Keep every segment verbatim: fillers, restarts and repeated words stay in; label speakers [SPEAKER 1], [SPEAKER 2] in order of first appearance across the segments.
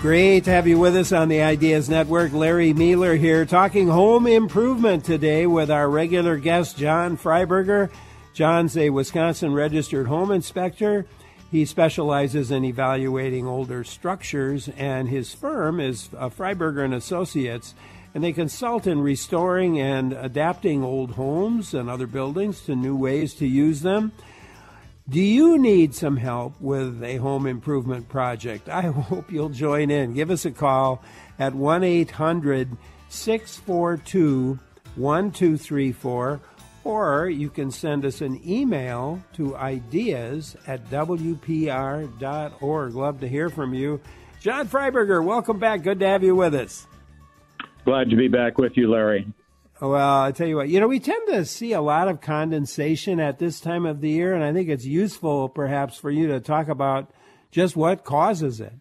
[SPEAKER 1] Great to have you with us on the Ideas Network. Larry Mueller here, talking home improvement today with our regular guest, John Freiberger. John's a Wisconsin registered home inspector. He specializes in evaluating older structures, and his firm is uh, Freiberger and Associates, and they consult in restoring and adapting old homes and other buildings to new ways to use them. Do you need some help with a home improvement project? I hope you'll join in. Give us a call at one eight hundred six four two one two three four, or you can send us an email to ideas at w p r dot org. Love to hear from you. John Freiberger, welcome back. Good to have you with us.
[SPEAKER 2] Glad to be back with you, Larry.
[SPEAKER 1] Well, I tell you what, you know, we tend to see a lot of condensation at this time of the year, and I think it's useful perhaps for you to talk about just what causes it.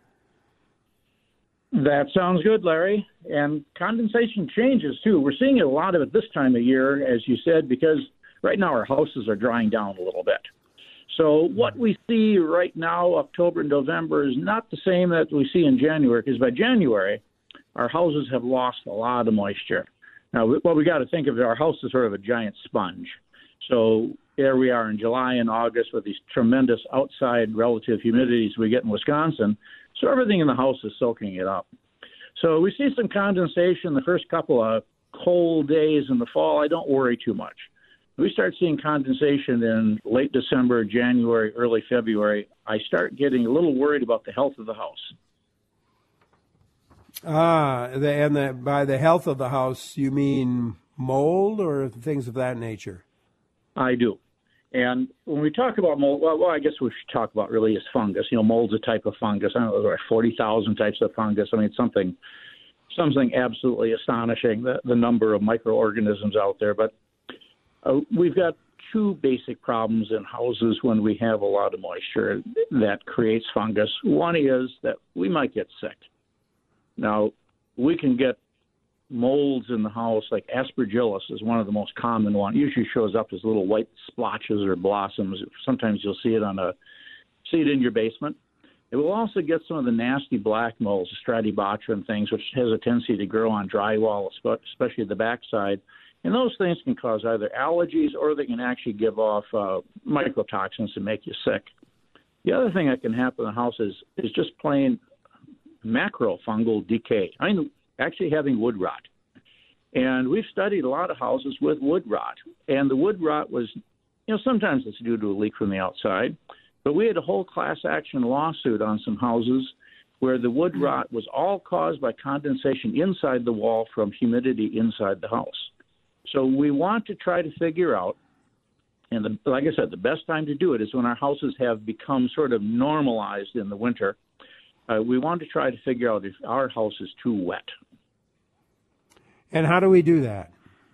[SPEAKER 2] That sounds good, Larry. And condensation changes, too. We're seeing a lot of it this time of year, as you said, because right now our houses are drying down a little bit. So what we see right now, October and November, is not the same that we see in January, because by January, our houses have lost a lot of moisture. Now, what we got to think of, our house is sort of a giant sponge. So there we are in July and August with these tremendous outside relative humidities we get in Wisconsin. So everything in the house is soaking it up. So we see some condensation the first couple of cold days in the fall. I don't worry too much. We start seeing condensation in late December, January, early February. I start getting a little worried about the health of the house.
[SPEAKER 1] Ah, the, and the, by the health of the house, you mean mold or things of that nature?
[SPEAKER 2] I do. And when we talk about mold, well, well, I guess we should talk about really is fungus. You know, mold's a type of fungus. I don't know, there are forty thousand types of fungus. I mean, it's something, something absolutely astonishing, the, the number of microorganisms out there. But uh, we've got two basic problems in houses when we have a lot of moisture that creates fungus. One is that we might get sick. Now, we can get molds in the house, like aspergillus is one of the most common ones. It usually shows up as little white splotches or blossoms. Sometimes you'll see it on a see it in your basement. It will also get some of the nasty black molds, Stratibatra and things, which has a tendency to grow on drywall, especially the backside. And those things can cause either allergies or they can actually give off uh, mycotoxins and make you sick. The other thing that can happen in the house is, is just plain macrofungal decay. I mean, actually having wood rot. And we've studied a lot of houses with wood rot. And the wood rot was, you know, sometimes it's due to a leak from the outside. But we had a whole class action lawsuit on some houses where the wood rot was all caused by condensation inside the wall from humidity inside the house. So we want to try to figure out, and the, like I said, the best time to do it is when our houses have become sort of normalized in the winter. Uh, we want to try to figure out if our house is too wet.
[SPEAKER 1] And how do we do that?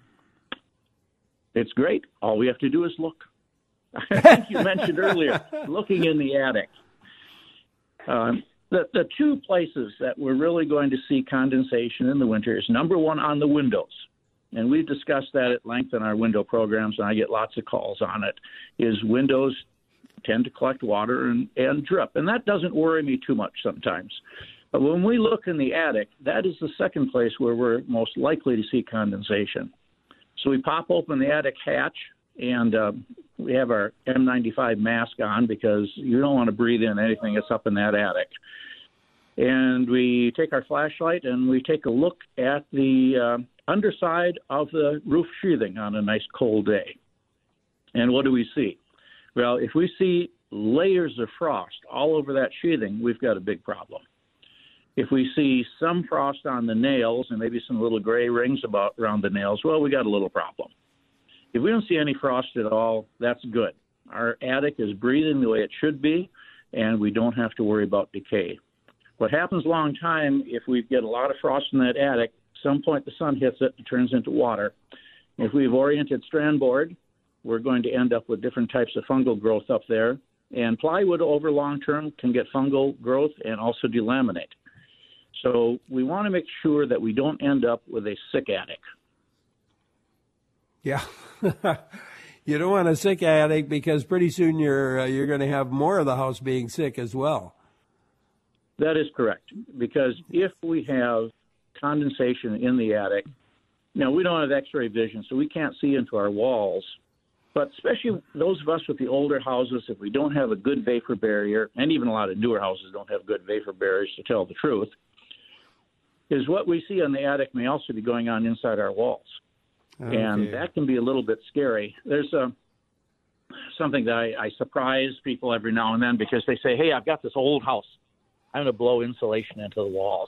[SPEAKER 2] It's great. All we have to do is look. I think you mentioned earlier, looking in the attic. Um, the, the two places that we're really going to see condensation in the winter is, number one, on the windows. And we've discussed that at length in our window programs, and I get lots of calls on it, is windows tend to collect water and, and drip. And that doesn't worry me too much sometimes. But when we look in the attic, that is the second place where we're most likely to see condensation. So we pop open the attic hatch, and uh, we have our N ninety-five mask on because you don't want to breathe in anything that's up in that attic. And we take our flashlight and we take a look at the uh, underside of the roof sheathing on a nice cold day. And what do we see? Well, if we see layers of frost all over that sheathing, we've got a big problem. If we see some frost on the nails and maybe some little gray rings about around the nails, well, we got a little problem. If we don't see any frost at all, that's good. Our attic is breathing the way it should be, and we don't have to worry about decay. What happens long time, if we get a lot of frost in that attic, at some point the sun hits it and turns into water. If we've oriented strand board, we're going to end up with different types of fungal growth up there. And plywood over long term can get fungal growth and also delaminate. So we want to make sure that we don't end up with a sick attic.
[SPEAKER 1] Yeah. You don't want a sick attic because pretty soon you're uh, you're going to have more of the house being sick as well.
[SPEAKER 2] That is correct, because if we have condensation in the attic, now we don't have X-ray vision, so we can't see into our walls. But especially those of us with the older houses, if we don't have a good vapor barrier, and even a lot of newer houses don't have good vapor barriers, to tell the truth, is what we see in the attic may also be going on inside our walls. Okay. And that can be a little bit scary. There's a, something that I, I surprise people every now and then because they say, hey, I've got this old house. I'm going to blow insulation into the walls.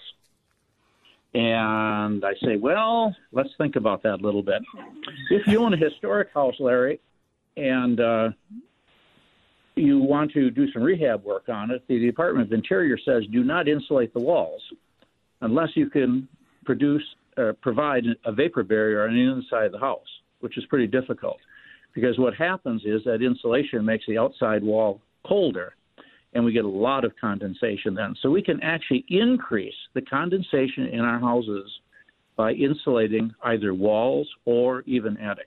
[SPEAKER 2] And I say, well, let's think about that a little bit. If you own a historic house, Larry, and uh, you want to do some rehab work on it, the Department of Interior says do not insulate the walls unless you can produce or provide a vapor barrier on the inside of the house, which is pretty difficult. Because what happens is that insulation makes the outside wall colder, and we get a lot of condensation then. So we can actually increase the condensation in our houses by insulating either walls or even attics.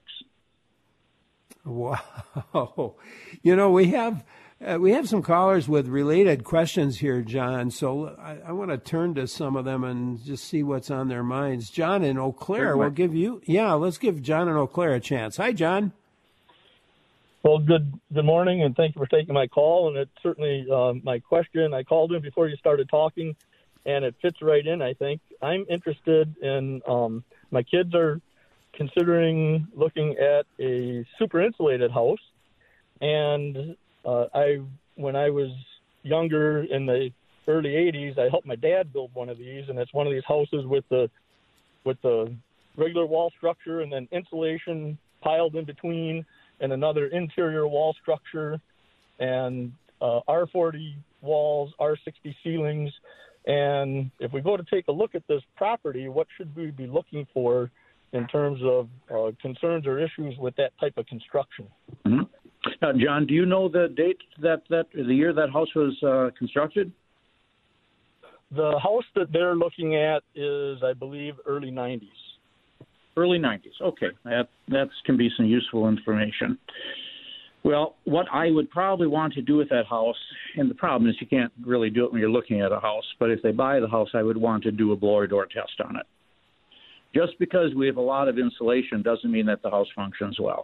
[SPEAKER 1] Wow. You know, we have uh, we have some callers with related questions here, John, so I, I want to turn to some of them and just see what's on their minds. John in Eau Claire, we'll give you, yeah, let's give John in Eau Claire a chance. Hi, John.
[SPEAKER 3] Well, good good morning, and thank you for taking my call. And it's certainly uh, my question. I called in before you started talking, and it fits right in, I think. I'm interested in, um, my kids are considering looking at a super insulated house. And uh, I, when I was younger in the early eighties, I helped my dad build one of these, and it's one of these houses with the with the regular wall structure and then insulation piled in between, and another interior wall structure, and uh, R forty walls, R sixty ceilings. And if we go to take a look at this property, what should we be looking for in terms of uh, concerns or issues with that type of construction?
[SPEAKER 2] Mm-hmm. Uh, John, do you know the date that, that the year that house was uh, constructed?
[SPEAKER 3] The house that they're looking at is, I believe, early nineties.
[SPEAKER 2] Early nineties. Okay, that that can be some useful information. Well, what I would probably want to do with that house, and the problem is you can't really do it when you're looking at a house, but if they buy the house, I would want to do a blower door test on it. Just because we have a lot of insulation doesn't mean that the house functions well.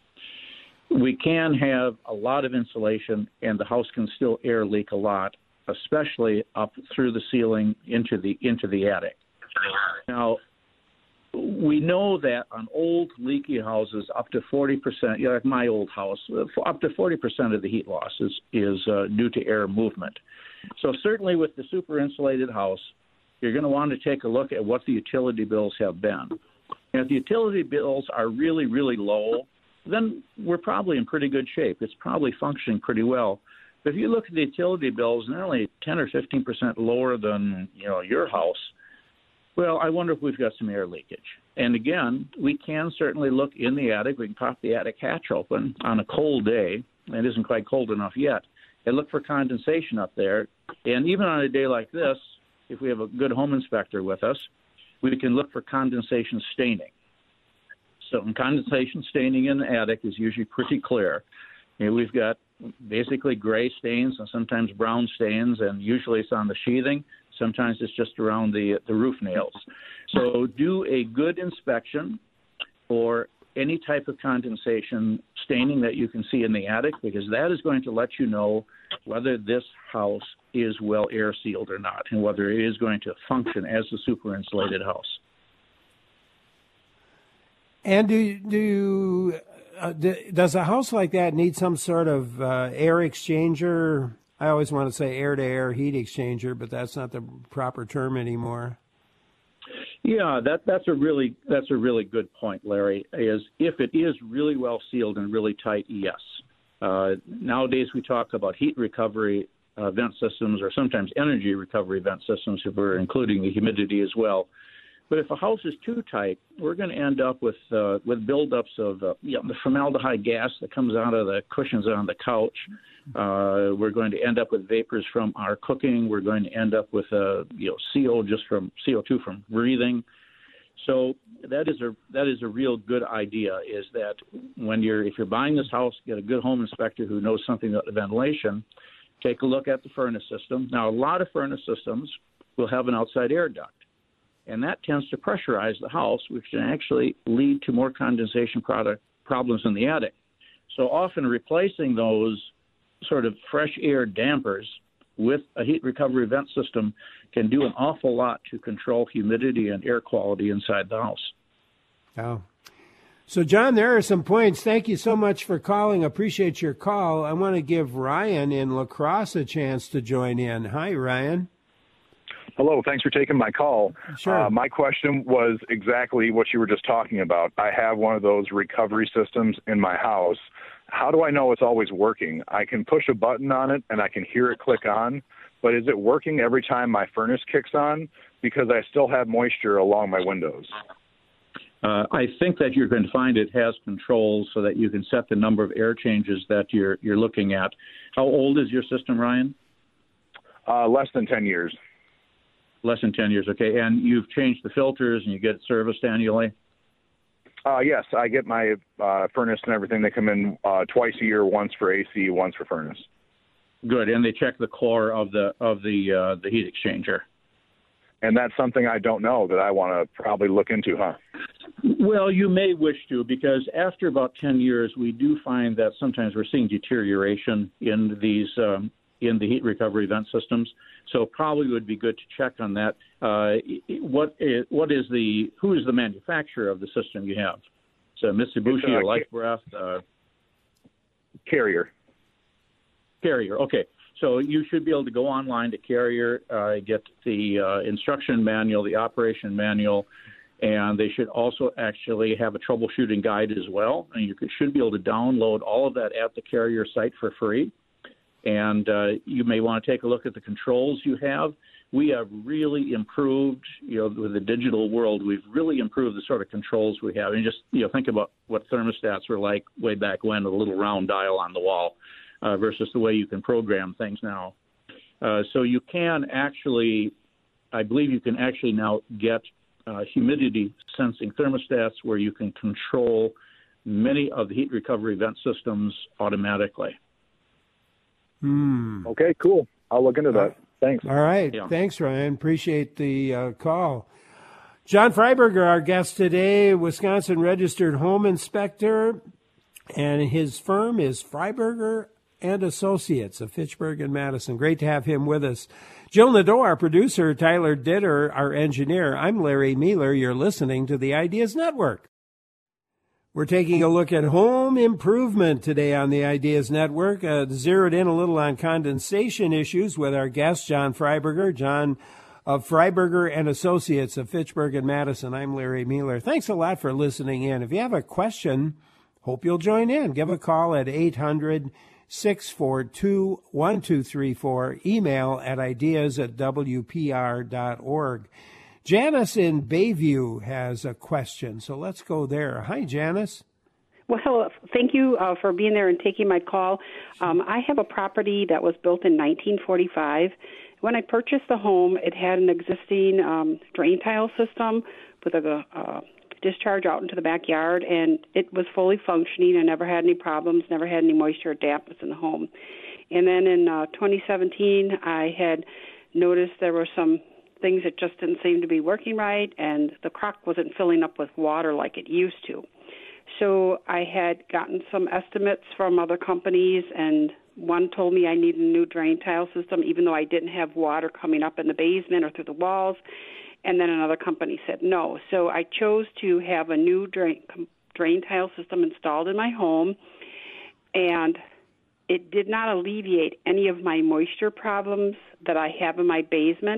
[SPEAKER 2] We can have a lot of insulation, and the house can still air leak a lot, especially up through the ceiling into the into the attic. Now, we know that on old leaky houses, up to forty percent, you know, like my old house, up to forty percent of the heat loss is, is uh, due to air movement. So certainly with the super insulated house, you're going to want to take a look at what the utility bills have been. And if the utility bills are really, really low, then we're probably in pretty good shape. It's probably functioning pretty well. But if you look at the utility bills, and they're only ten or fifteen percent lower than, you know, your house, well, I wonder if we've got some air leakage. And again, we can certainly look in the attic. We can pop the attic hatch open on a cold day, and it isn't quite cold enough yet, and look for condensation up there. And even on a day like this, if we have a good home inspector with us, we can look for condensation staining. So condensation staining in the attic is usually pretty clear. You know, we've got basically gray stains and sometimes brown stains, and usually it's on the sheathing. Sometimes it's just around the the roof nails. So do a good inspection for any type of condensation staining that you can see in the attic, because that is going to let you know whether this house is well air sealed or not, and whether it is going to function as a super insulated house.
[SPEAKER 1] And do do you, uh, do, does a house like that need some sort of uh, air exchanger? I always want to say air-to-air heat exchanger, but that's not the proper term anymore.
[SPEAKER 2] Yeah, that that's a really that's a really good point, Larry. Is if it is really well sealed and really tight, yes. Uh, nowadays we talk about heat recovery uh, vent systems, or sometimes energy recovery vent systems, if we're including the humidity as well. But if a house is too tight, we're going to end up with uh, with buildups of uh, you know, the formaldehyde gas that comes out of the cushions on the couch. Uh, we're going to end up with vapors from our cooking. We're going to end up with uh, you know C O just from C O two from breathing. So that is a that is a real good idea. Is that when you're if you're buying this house, get a good home inspector who knows something about the ventilation, take a look at the furnace system. Now, a lot of furnace systems will have an outside air duct, and that tends to pressurize the house, which can actually lead to more condensation product problems in the attic. So often replacing those sort of fresh air dampers with a heat recovery vent system can do an awful lot to control humidity and air quality inside the house.
[SPEAKER 1] Oh. So, John, there are some points. Thank you so much for calling. Appreciate your call. I want to give Ryan in La Crosse a chance to join in. Hi, Ryan.
[SPEAKER 4] Hello. Thanks for taking my call.
[SPEAKER 1] Sure.
[SPEAKER 4] Uh, my question was exactly what you were just talking about. I have one of those recovery systems in my house. How do I know it's always working? I can push a button on it and I can hear it click on, but is it working every time my furnace kicks on? Because I still have moisture along my windows.
[SPEAKER 2] Uh, I think that you're going to find it has controls so that you can set the number of air changes that you're you're looking at. How old is your system, Ryan?
[SPEAKER 4] Uh, less than ten years.
[SPEAKER 2] Less than ten years, okay. And you've changed the filters and you get it serviced annually?
[SPEAKER 4] Uh, yes, I get my uh, furnace and everything. They come in uh, twice a year, once for A C, once for furnace.
[SPEAKER 2] Good, and they check the core of the of the uh, the heat exchanger.
[SPEAKER 4] And that's something I don't know that I want to probably look into, huh?
[SPEAKER 2] Well, you may wish to, because after about ten years, we do find that sometimes we're seeing deterioration in these um, in the heat recovery vent systems. So probably would be good to check on that. Uh, what is what is the who is the manufacturer of the system you have? So Mitsubishi,
[SPEAKER 4] uh,
[SPEAKER 2] or Life Breath, uh,
[SPEAKER 4] Carrier.
[SPEAKER 2] Carrier. Okay. So you should be able to go online to Carrier, uh, get the uh, instruction manual, the operation manual, and they should also actually have a troubleshooting guide as well. And you could, should be able to download all of that at the Carrier site for free. And uh, you may want to take a look at the controls you have. We have really improved, you know, with the digital world, we've really improved the sort of controls we have. And just, you know, think about what thermostats were like way back when, with a little round dial on the wall. Uh, versus the way you can program things now. Uh, so you can actually, I believe you can actually now get uh, humidity sensing thermostats where you can control many of the heat recovery vent systems automatically.
[SPEAKER 1] Hmm.
[SPEAKER 4] Okay, cool. I'll look into that. Thanks.
[SPEAKER 1] All right.
[SPEAKER 2] Yeah.
[SPEAKER 1] Thanks, Ryan. Appreciate the uh, call. John Freiberger, our guest today, Wisconsin registered home inspector, and his firm is Freiberger and Associates of Fitchburg and Madison. Great to have him with us. Jill Nadeau, our producer, Tyler Ditter, our engineer. I'm Larry Mealer. You're listening to the Ideas Network. We're taking a look at home improvement today on the Ideas Network. Uh, zeroed in a little on condensation issues with our guest, John Freiberger. John of Freiberger and Associates of Fitchburg and Madison. I'm Larry Mealer. Thanks a lot for listening in. If you have a question, hope you'll join in. Give a call at eight hundred, six four two, one two three four, email at ideas at w p r dot org. Janice in Bayview has a question, so let's go there. Hi, Janice.
[SPEAKER 5] Well, hello. Thank you uh, for being there and taking my call. Um, I have a property that was built in nineteen forty-five. When I purchased the home, it had an existing um, drain tile system with a uh, discharge out into the backyard, and it was fully functioning. I never had any problems, never had any moisture or dampness in the home. And then in uh, twenty seventeen, I had noticed there were some things that just didn't seem to be working right, and the crock wasn't filling up with water like it used to. So I had gotten some estimates from other companies, and one told me I needed a new drain tile system, even though I didn't have water coming up in the basement or through the walls. And then another company said no. So I chose to have a new drain, drain tile system installed in my home, and it did not alleviate any of my moisture problems that I have in my basement.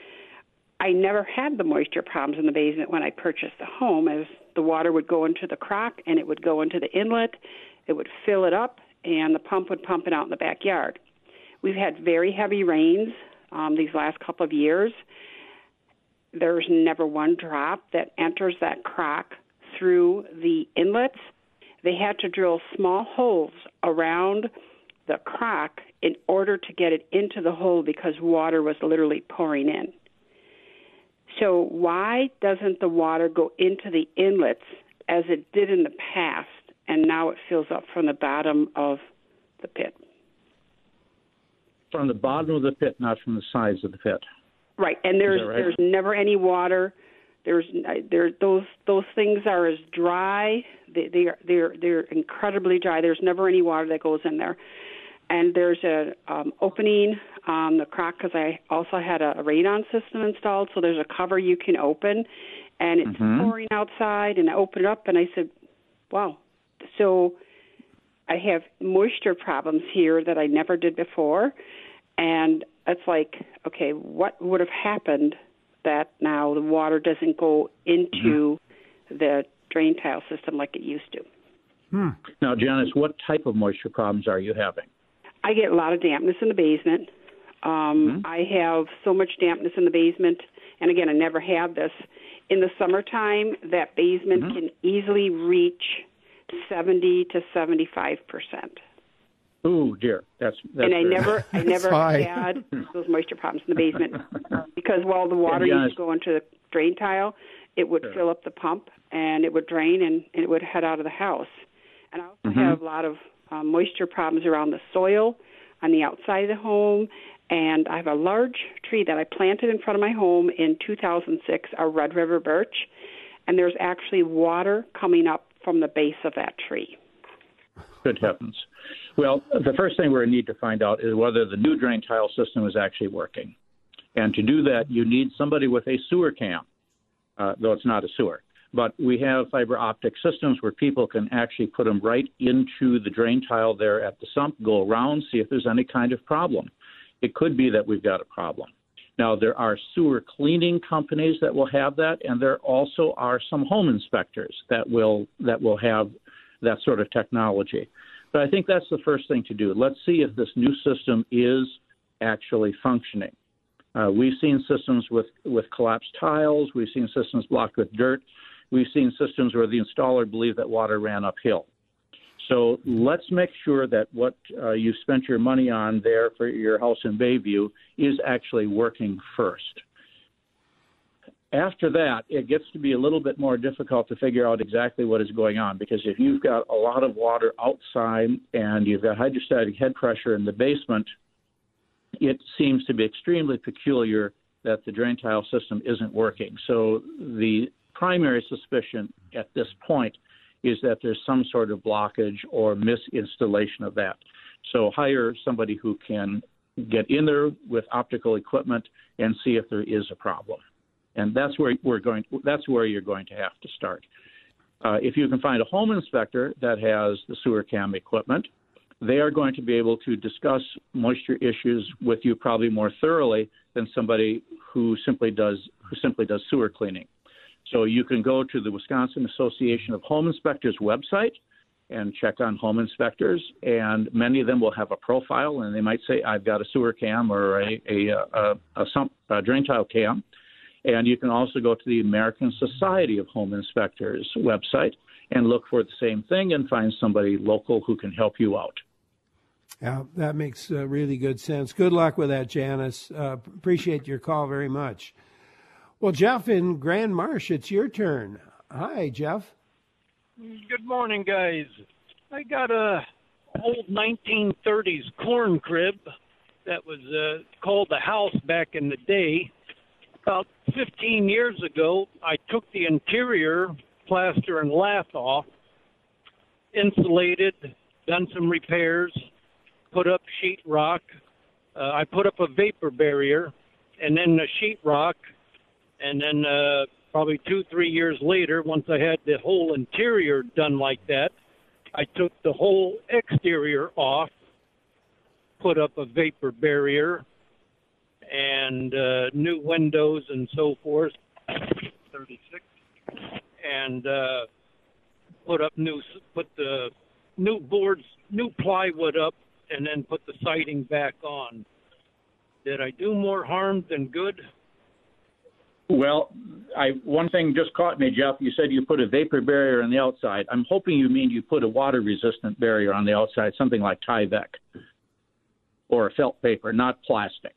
[SPEAKER 5] I never had the moisture problems in the basement when I purchased the home, as the water would go into the crock and it would go into the inlet, it would fill it up, and the pump would pump it out in the backyard. We've had very heavy rains um, these last couple of years. There's never one drop that enters that crock through the inlets. They had to drill small holes around the crock in order to get it into the hole because water was literally pouring in. So why doesn't the water go into the inlets as it did in the past, and now it fills up from the bottom of the pit?
[SPEAKER 2] from the bottom of the pit, not from the sides of the pit.
[SPEAKER 5] Right, and there's
[SPEAKER 2] right?
[SPEAKER 5] there's never any water. There's there those those things are as dry. They they are they're they're incredibly dry. There's never any water that goes in there. And there's a um, opening on the crock because I also had a, a radon system installed. So there's a cover you can open, and it's
[SPEAKER 2] mm-hmm.
[SPEAKER 5] pouring outside. And I opened it up and I said, "Wow!" So I have moisture problems here that I never did before, and it's like, okay, what would have happened that now the water doesn't go into mm-hmm. the drain tile system like it used to?
[SPEAKER 2] Hmm. Now, Janice, what type of moisture problems are you having?
[SPEAKER 5] I get a lot of dampness in the basement. Um, mm-hmm. I have so much dampness in the basement, and again, I never had this. In the summertime, that basement mm-hmm. can easily reach seventy to seventy-five percent.
[SPEAKER 2] Oh dear, that's, that's
[SPEAKER 5] and I
[SPEAKER 2] very
[SPEAKER 5] never, I never had those moisture problems in the basement because while the water used to go into the drain tile, it would sure. fill up the pump and it would drain and, and it would head out of the house. And I also mm-hmm. have a lot of um, moisture problems around the soil on the outside of the home. And I have a large tree that I planted in front of my home in two thousand six, a Red River birch, and there's actually water coming up from the base of that tree.
[SPEAKER 2] Good heavens. Well, the first thing we're going to need to find out is whether the new drain tile system is actually working. And to do that, you need somebody with a sewer cam, uh, though it's not a sewer. But we have fiber optic systems where people can actually put them right into the drain tile there at the sump, go around, see if there's any kind of problem. It could be that we've got a problem. Now, there are sewer cleaning companies that will have that, and there also are some home inspectors that will that will have that sort of technology. But I think that's the first thing to do. Let's see if this new system is actually functioning. Uh, we've seen systems with, with collapsed tiles. We've seen systems blocked with dirt. We've seen systems where the installer believed that water ran uphill. So let's make sure that what uh, you spent your money on there for your house in Bayview is actually working first. After that, it gets to be a little bit more difficult to figure out exactly what is going on, because if you've got a lot of water outside and you've got hydrostatic head pressure in the basement, it seems to be extremely peculiar that the drain tile system isn't working. So the primary suspicion at this point is that there's some sort of blockage or misinstallation of that. So hire somebody who can get in there with optical equipment and see if there is a problem. And that's where we're going. That's where you're going to have to start. Uh, if you can find a home inspector that has the sewer cam equipment, they are going to be able to discuss moisture issues with you probably more thoroughly than somebody who simply does who simply does sewer cleaning. So you can go to the Wisconsin Association of Home Inspectors website and check on home inspectors, and many of them will have a profile, and they might say, I've got a sewer cam or a, a, a, a, sump, a drain tile cam. And you can also go to the American Society of Home Inspectors website and look for the same thing and find somebody local who can help you out.
[SPEAKER 1] Yeah, that makes uh, really good sense. Good luck with that, Janice. Uh, appreciate your call very much. Well, Jeff in Grand Marsh, it's your turn. Hi, Jeff.
[SPEAKER 6] Good morning, guys. I got a old nineteen thirties corn crib that was uh, called the house back in the day. About fifteen years ago, I took the interior plaster and lath off, insulated, done some repairs, put up sheetrock. Uh, I put up a vapor barrier and then the sheetrock. And then uh, probably two, three years later, once I had the whole interior done like that, I took the whole exterior off, put up a vapor barrier, and uh, new windows and so forth, thirty-six, and uh, put up new, put the new boards, new plywood up, and then put the siding back on. Did I do more harm than good?
[SPEAKER 2] Well, I, one thing just caught me, Jeff. You said you put a vapor barrier on the outside. I'm hoping you mean you put a water-resistant barrier on the outside, something like Tyvek or a felt paper, not plastic.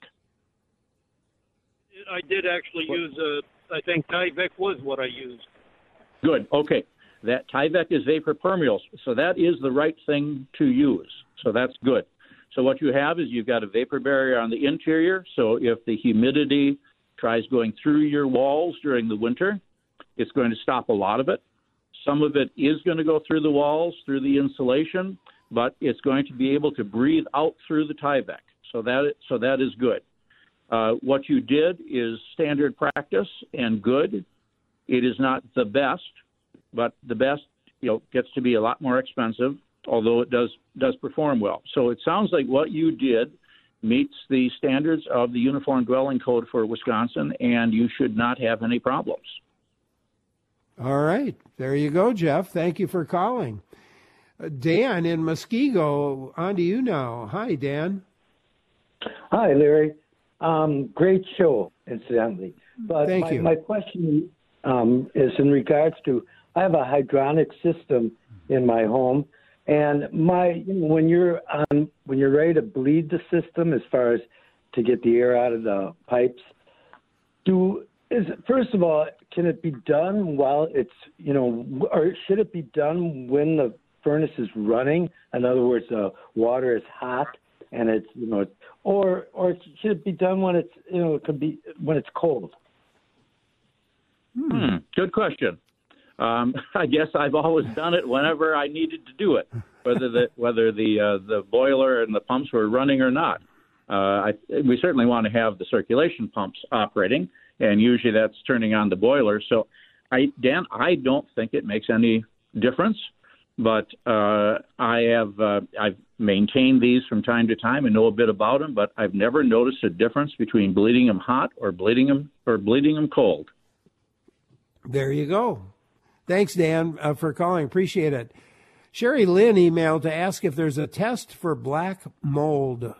[SPEAKER 6] I did actually what? use a, I think Tyvek was what I used.
[SPEAKER 2] Good. Okay. That Tyvek is vapor permeable, so that is the right thing to use. So that's good. So what you have is you've got a vapor barrier on the interior. So if the humidity tries going through your walls during the winter, it's going to stop a lot of it. Some of it is going to go through the walls, through the insulation, but it's going to be able to breathe out through the Tyvek. So that so that is good. Uh, what you did is standard practice and good. It is not the best, but the best, you know, gets to be a lot more expensive, although it does does perform well. So it sounds like what you did meets the standards of the Uniform Dwelling Code for Wisconsin, and you should not have any problems.
[SPEAKER 1] All right. There you go, Jeff. Thank you for calling. Uh, Dan in Muskego, on to you now. Hi, Dan.
[SPEAKER 7] Hi, Larry. Um, great show, incidentally. But
[SPEAKER 1] Thank
[SPEAKER 7] my,
[SPEAKER 1] you.
[SPEAKER 7] my question um, is in regards to, I have a hydronic system in my home, and my when you're on when you're ready to bleed the system, as far as to get the air out of the pipes, do is first of all, can it be done while it's you know, or should it be done when the furnace is running? In other words, the water is hot and it's you know, or or should it be done when it's you know it could be when it's cold?
[SPEAKER 2] Hmm. Good question. Um, I guess I've always done it whenever I needed to do it, whether the whether the uh, the boiler and the pumps were running or not. Uh, I, we certainly want to have the circulation pumps operating, and usually that's turning on the boiler. So, I, Dan, I don't think it makes any difference, but uh, I have uh, I've maintained these from time to time and know a bit about them, but I've never noticed a difference between bleeding them hot or bleeding them or bleeding them cold.
[SPEAKER 1] There you go. Thanks, Dan, uh, for calling. Appreciate it. Sherry Lynn emailed to ask if there's a test for black mold.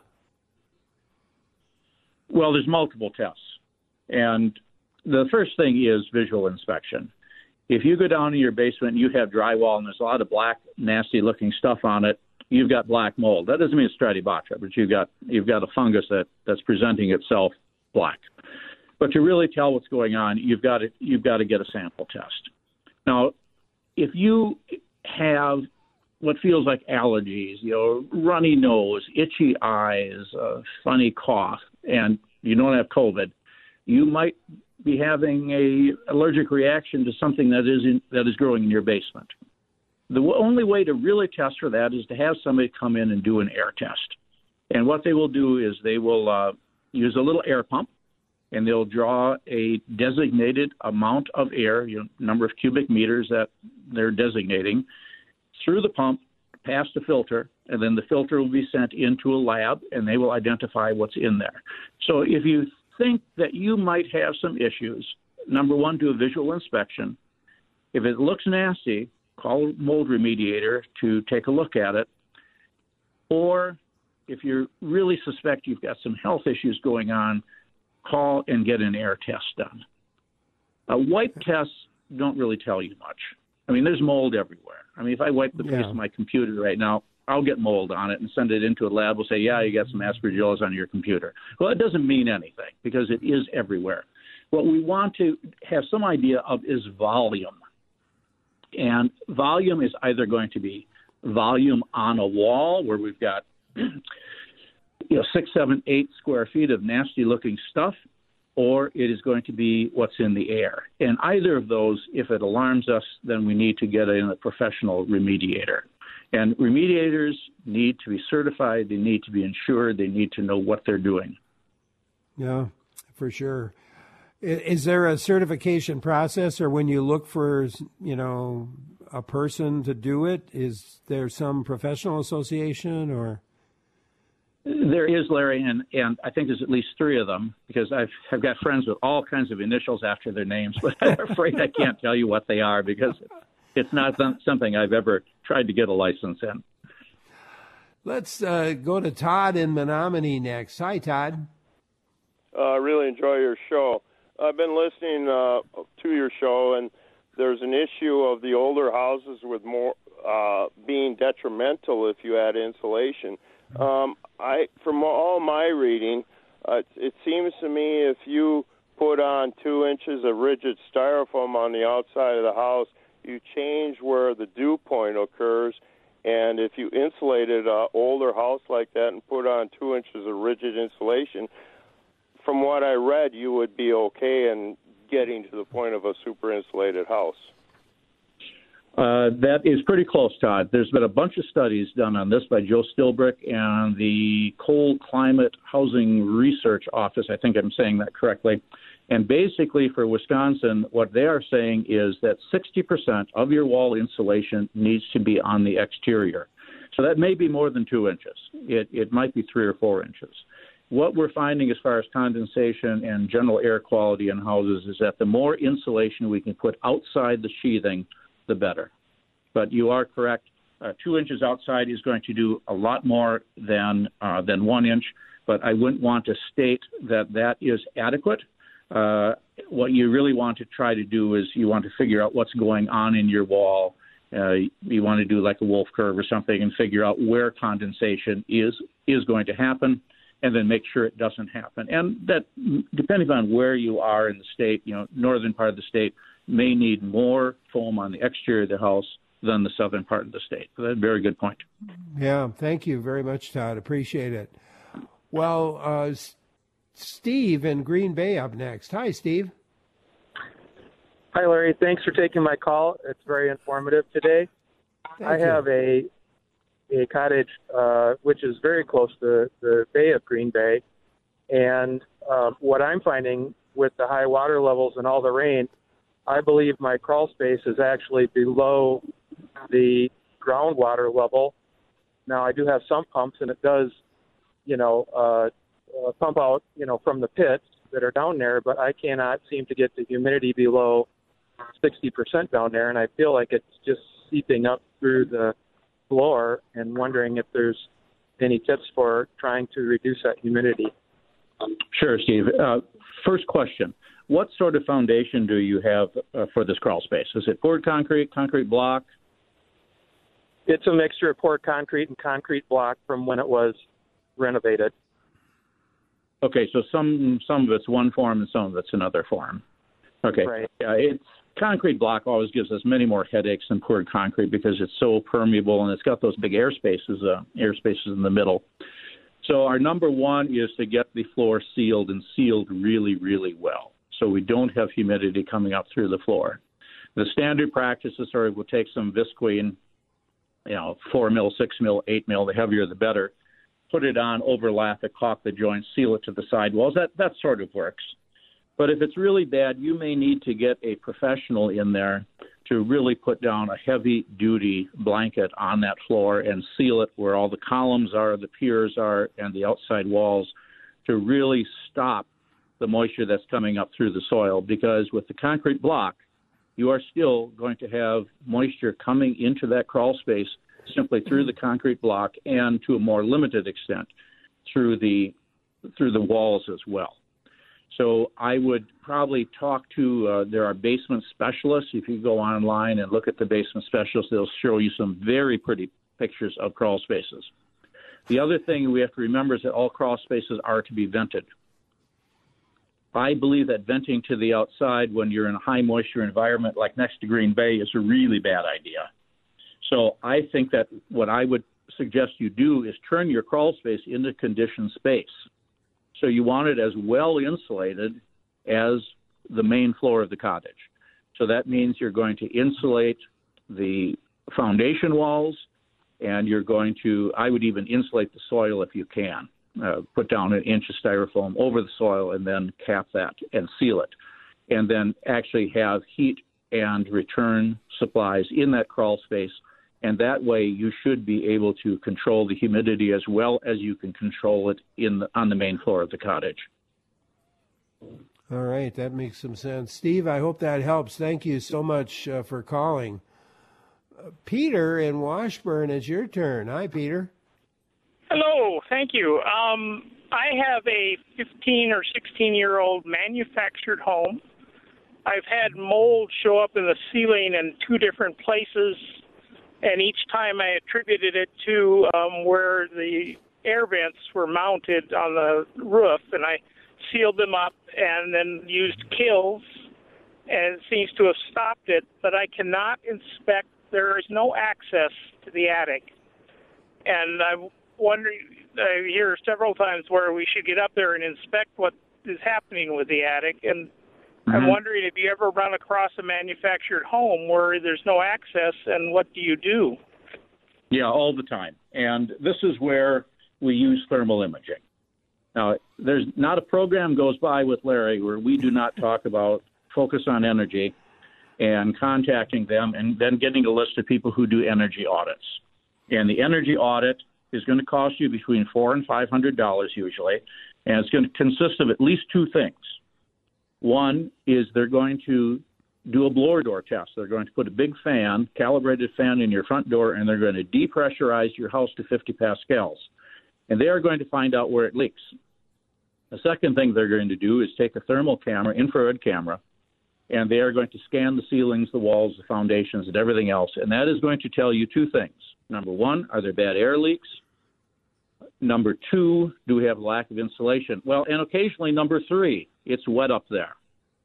[SPEAKER 2] Well, there's multiple tests. And the first thing is visual inspection. If you go down in your basement and you have drywall and there's a lot of black, nasty-looking stuff on it, you've got black mold. That doesn't mean it's Stradibatra, but you've got you've got a fungus that, that's presenting itself black. But to really tell what's going on, you've got to you've got to get a sample test. Now, if you have what feels like allergies, you know, runny nose, itchy eyes, a funny cough, and you don't have COVID, you might be having a allergic reaction to something that is in, that is growing in your basement. The only way to really test for that is to have somebody come in and do an air test. And what they will do is they will uh, use a little air pump, and they'll draw a designated amount of air, you know, number of cubic meters that they're designating, through the pump, past the filter, and then the filter will be sent into a lab, and they will identify what's in there. So if you think that you might have some issues, number one, do a visual inspection. If it looks nasty, call a mold remediator to take a look at it. Or if you really suspect you've got some health issues going on, call and get an air test done. Uh, wipe tests don't really tell you much. I mean, there's mold everywhere. I mean, if I wipe the face
[SPEAKER 1] Yeah.
[SPEAKER 2] of my computer right now, I'll get mold on it and send it into a lab. We'll say, yeah, you got some aspergillus on your computer. Well, it doesn't mean anything because it is everywhere. What we want to have some idea of is volume. And volume is either going to be volume on a wall where we've got you know, six, seven, eight square feet of nasty-looking stuff, or it is going to be what's in the air. And either of those, if it alarms us, then we need to get in a professional remediator. And remediators need to be certified. They need to be insured. They need to know what they're doing.
[SPEAKER 1] Yeah, for sure. I- Is there a certification process, or when you look for, you know, a person to do it, is there some professional association or?
[SPEAKER 2] There is, Larry, and, and I think there's at least three of them because I've, I've got friends with all kinds of initials after their names, but I'm afraid I can't tell you what they are because it's not something I've ever tried to get a license in.
[SPEAKER 1] Let's uh, go to Todd in Menominee next. Hi, Todd.
[SPEAKER 8] Uh, I really enjoy your show. I've been listening uh, to your show, and there's an issue of the older houses with more uh, being detrimental if you add insulation. Um, I, from all my reading, uh, it, it seems to me if you put on two inches of rigid styrofoam on the outside of the house, you change where the dew point occurs, And if you insulated an older house like that and put on two inches of rigid insulation, from what I read, you would be okay in getting to the point of a super insulated house.
[SPEAKER 2] Uh, that is pretty close, Todd. There's been a bunch of studies done on this by Joe Stilbrick and the Cold Climate Housing Research Office. I think I'm saying that correctly. And basically for Wisconsin, what they are saying is that sixty percent of your wall insulation needs to be on the exterior. So that may be more than two inches. It, it might be three or four inches. What we're finding as far as condensation and general air quality in houses is that the more insulation we can put outside the sheathing, the better. But you are correct. Uh, two inches outside is going to do a lot more than uh, than one inch, but I wouldn't want to state that that is adequate. Uh, what you really want to try to do is you want to figure out what's going on in your wall. Uh, you want to do like a Wolf curve or something and figure out where condensation is is going to happen, and then make sure it doesn't happen. And that, depending on where you are in the state, you know, northern part of the state may need more foam on the exterior of the house than the southern part of the state. So that's a very good point.
[SPEAKER 1] Yeah, thank you very much, Todd. Appreciate it. Well, uh, S- Steve in Green Bay up next. Hi, Steve.
[SPEAKER 9] Hi, Larry. Thanks for taking my call. It's very informative today.
[SPEAKER 1] Thank
[SPEAKER 9] I
[SPEAKER 1] you.
[SPEAKER 9] have a a cottage uh, which is very close to the Bay of Green Bay, and um, what I'm finding with the high water levels and all the rain, I believe my crawl space is actually below the groundwater level. Now, I do have sump pumps, and it does, you know, uh, uh, pump out, you know, from the pits that are down there, but I cannot seem to get the humidity below sixty percent down there, and I feel like it's just seeping up through the floor, and wondering if there's any tips for trying to reduce that humidity.
[SPEAKER 2] Sure, Steve. Uh, first question. What sort of foundation do you have uh, for this crawl space? Is it poured concrete, concrete block?
[SPEAKER 9] It's a mixture of poured concrete and concrete block from when it was renovated.
[SPEAKER 2] Okay, so some some of it's one form and some of it's another form. Okay,
[SPEAKER 9] Right.
[SPEAKER 2] uh, it's concrete block always gives us many more headaches than poured concrete because it's so permeable and it's got those big air spaces, uh, air spaces in the middle. So our number one is to get the floor sealed and sealed really, really well, so we don't have humidity coming up through the floor. The standard practices are we'll take some Visqueen, you know, four mil, six mil, eight mil, the heavier the better. Put it on, overlap it, caulk the joints, seal it to the sidewalls. That that sort of works. But if it's really bad, you may need to get a professional in there to really put down a heavy-duty blanket on that floor and seal it where all the columns are, the piers are, and the outside walls to really stop the moisture that's coming up through the soil. Because with the concrete block, you are still going to have moisture coming into that crawl space simply through the concrete block and to a more limited extent through the through the walls as well. So I would probably talk to, uh, there are basement specialists. If you go online and look at the basement specialists, they'll show you some very pretty pictures of crawl spaces. The other thing we have to remember is that all crawl spaces are to be vented. I believe that venting to the outside when you're in a high moisture environment like next to Green Bay is a really bad idea. So I think that what I would suggest you do is turn your crawl space into conditioned space. So you want it as well insulated as the main floor of the cottage. So that means you're going to insulate the foundation walls, and you're going to, I would even insulate the soil if you can. Uh, put down an inch of styrofoam over the soil and then cap that and seal it. And then actually have heat and return supplies in that crawl space. And that way you should be able to control the humidity as well as you can control it in the, on the main floor of the cottage.
[SPEAKER 1] All right, that makes some sense. Steve, I hope that helps. Thank you so much uh, for calling. Uh, Peter in Washburn, it's your turn. Hi, Peter.
[SPEAKER 10] Hello, thank you. Um, I have a fifteen or sixteen-year-old manufactured home. I've had mold show up in the ceiling in two different places, and each time I attributed it to um, where the air vents were mounted on the roof, and I sealed them up and then used kills, and it seems to have stopped it, but I cannot inspect there is no access to the attic. And I'm wondering, I hear several times where we should get up there and inspect what is happening with the attic. And mm-hmm. I'm wondering if you ever run across a manufactured home where there's no access, and what do you do?
[SPEAKER 2] Yeah, all the time. And this is where we use thermal imaging. Now, there's not a program goes by with Larry where we do not talk about Focus on Energy and contacting them and then getting a list of people who do energy audits. And the energy audit is going to cost you between four and five hundred dollars usually, and it's going to consist of at least two things. One is they're going to do a blower door test. They're going to put a big fan, calibrated fan in your front door, and they're going to depressurize your house to fifty pascals. And they are going to find out where it leaks. The second thing they're going to do is take a thermal camera, infrared camera, and they are going to scan the ceilings, the walls, the foundations, and everything else. And that is going to tell you two things. Number one, are there bad air leaks? Number two, do we have a lack of insulation? Well, and occasionally, number three, it's wet up there.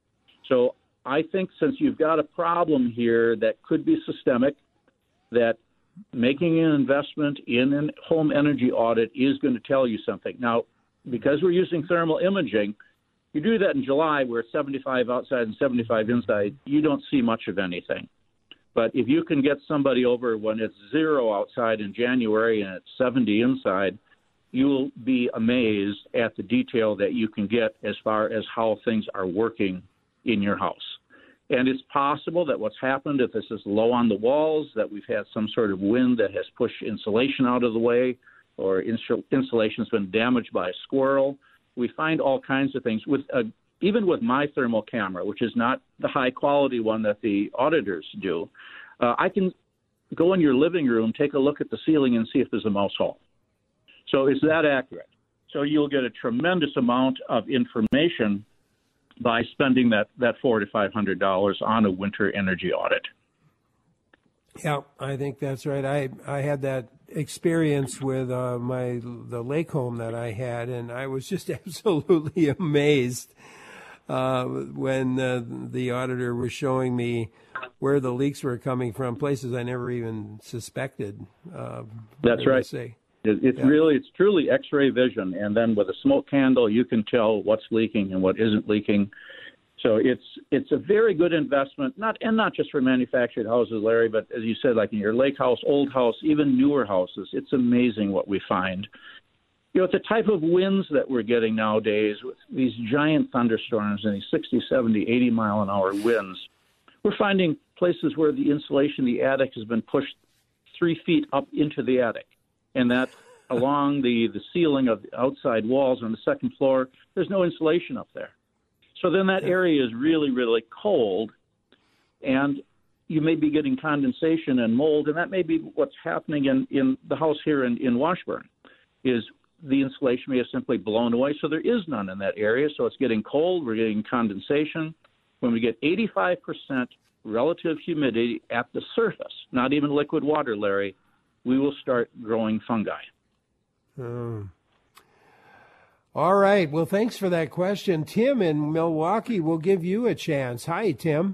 [SPEAKER 2] So I think since you've got a problem here that could be systemic, that making an investment in a home energy audit is going to tell you something. Now, because we're using thermal imaging, you do that in July where it's seventy-five outside and seventy-five inside, you don't see much of anything. But if you can get somebody over when it's zero outside in January and it's seventy inside, you'll be amazed at the detail that you can get as far as how things are working in your house. And it's possible that what's happened, if this is low on the walls, that we've had some sort of wind that has pushed insulation out of the way, or insul- insulation's been damaged by a squirrel. We find all kinds of things. With uh, even with my thermal camera, which is not the high-quality one that the auditors do, uh, I can go in your living room, take a look at the ceiling, and see if there's a mouse hole. So it's that accurate. So you'll get a tremendous amount of information by spending that, that four to five hundred dollars on a winter energy audit.
[SPEAKER 1] Yeah, I think that's right. I I had that experience with uh, my the lake home that I had, and I was just absolutely amazed uh, when uh, the auditor was showing me where the leaks were coming from, places I never even suspected. Uh,
[SPEAKER 2] that's right. Say. It, it's yeah. really, it's truly X-ray vision, and then with a smoke candle, you can tell what's leaking and what isn't leaking. So it's it's a very good investment, not and not just for manufactured houses, Larry, but as you said, like in your lake house, old house, even newer houses. It's amazing what we find. You know, the type of winds that we're getting nowadays with these giant thunderstorms and these sixty, seventy, eighty mile an hour winds, we're finding places where the insulation, the attic, has been pushed three feet up into the attic. And that along the, the ceiling of the outside walls on the second floor, there's no insulation up there. So then that area is really, really cold, and you may be getting condensation and mold, and that may be what's happening in, in the house here in, in Washburn, is the insulation may have simply blown away, so there is none in that area. So it's getting cold, we're getting condensation. When we get eighty-five percent relative humidity at the surface, not even liquid water, Larry, we will start growing fungi.
[SPEAKER 1] Um, all right. Well, thanks for that question. Tim in Milwaukee will give you a chance. Hi, Tim.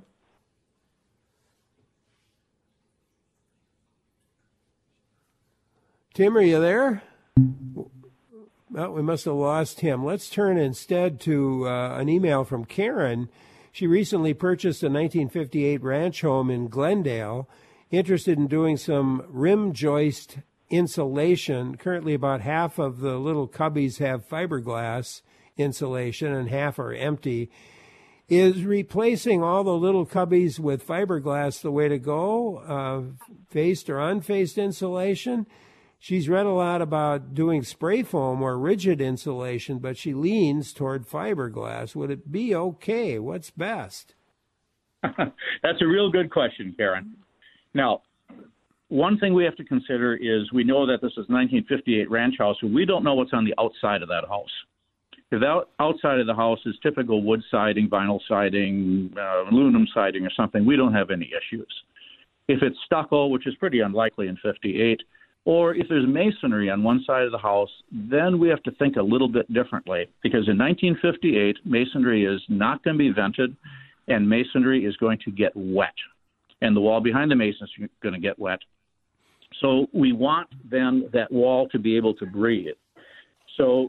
[SPEAKER 1] Tim, are you there? Well, we must have lost him. Let's turn instead to uh, an email from Karen. She recently purchased a nineteen fifty-eight ranch home in Glendale, interested in doing some rim joist insulation. Currently, about half of the little cubbies have fiberglass insulation and half are empty. Is replacing all the little cubbies with fiberglass the way to go, uh, faced or unfaced insulation? She's read a lot about doing spray foam or rigid insulation, but she leans toward fiberglass. Would it be okay? What's best?
[SPEAKER 2] That's a real good question, Karen. Now, one thing we have to consider is we know that this is nineteen fifty-eight ranch house, and we don't know what's on the outside of that house. If the outside of the house is typical wood siding, vinyl siding, uh, aluminum siding or something, we don't have any issues. If it's stucco, which is pretty unlikely in fifty-eight, or if there's masonry on one side of the house, then we have to think a little bit differently, because in nineteen fifty-eight, masonry is not going to be vented, and masonry is going to get wet. and the wall behind the mason is going to get wet. So we want then that wall to be able to breathe. So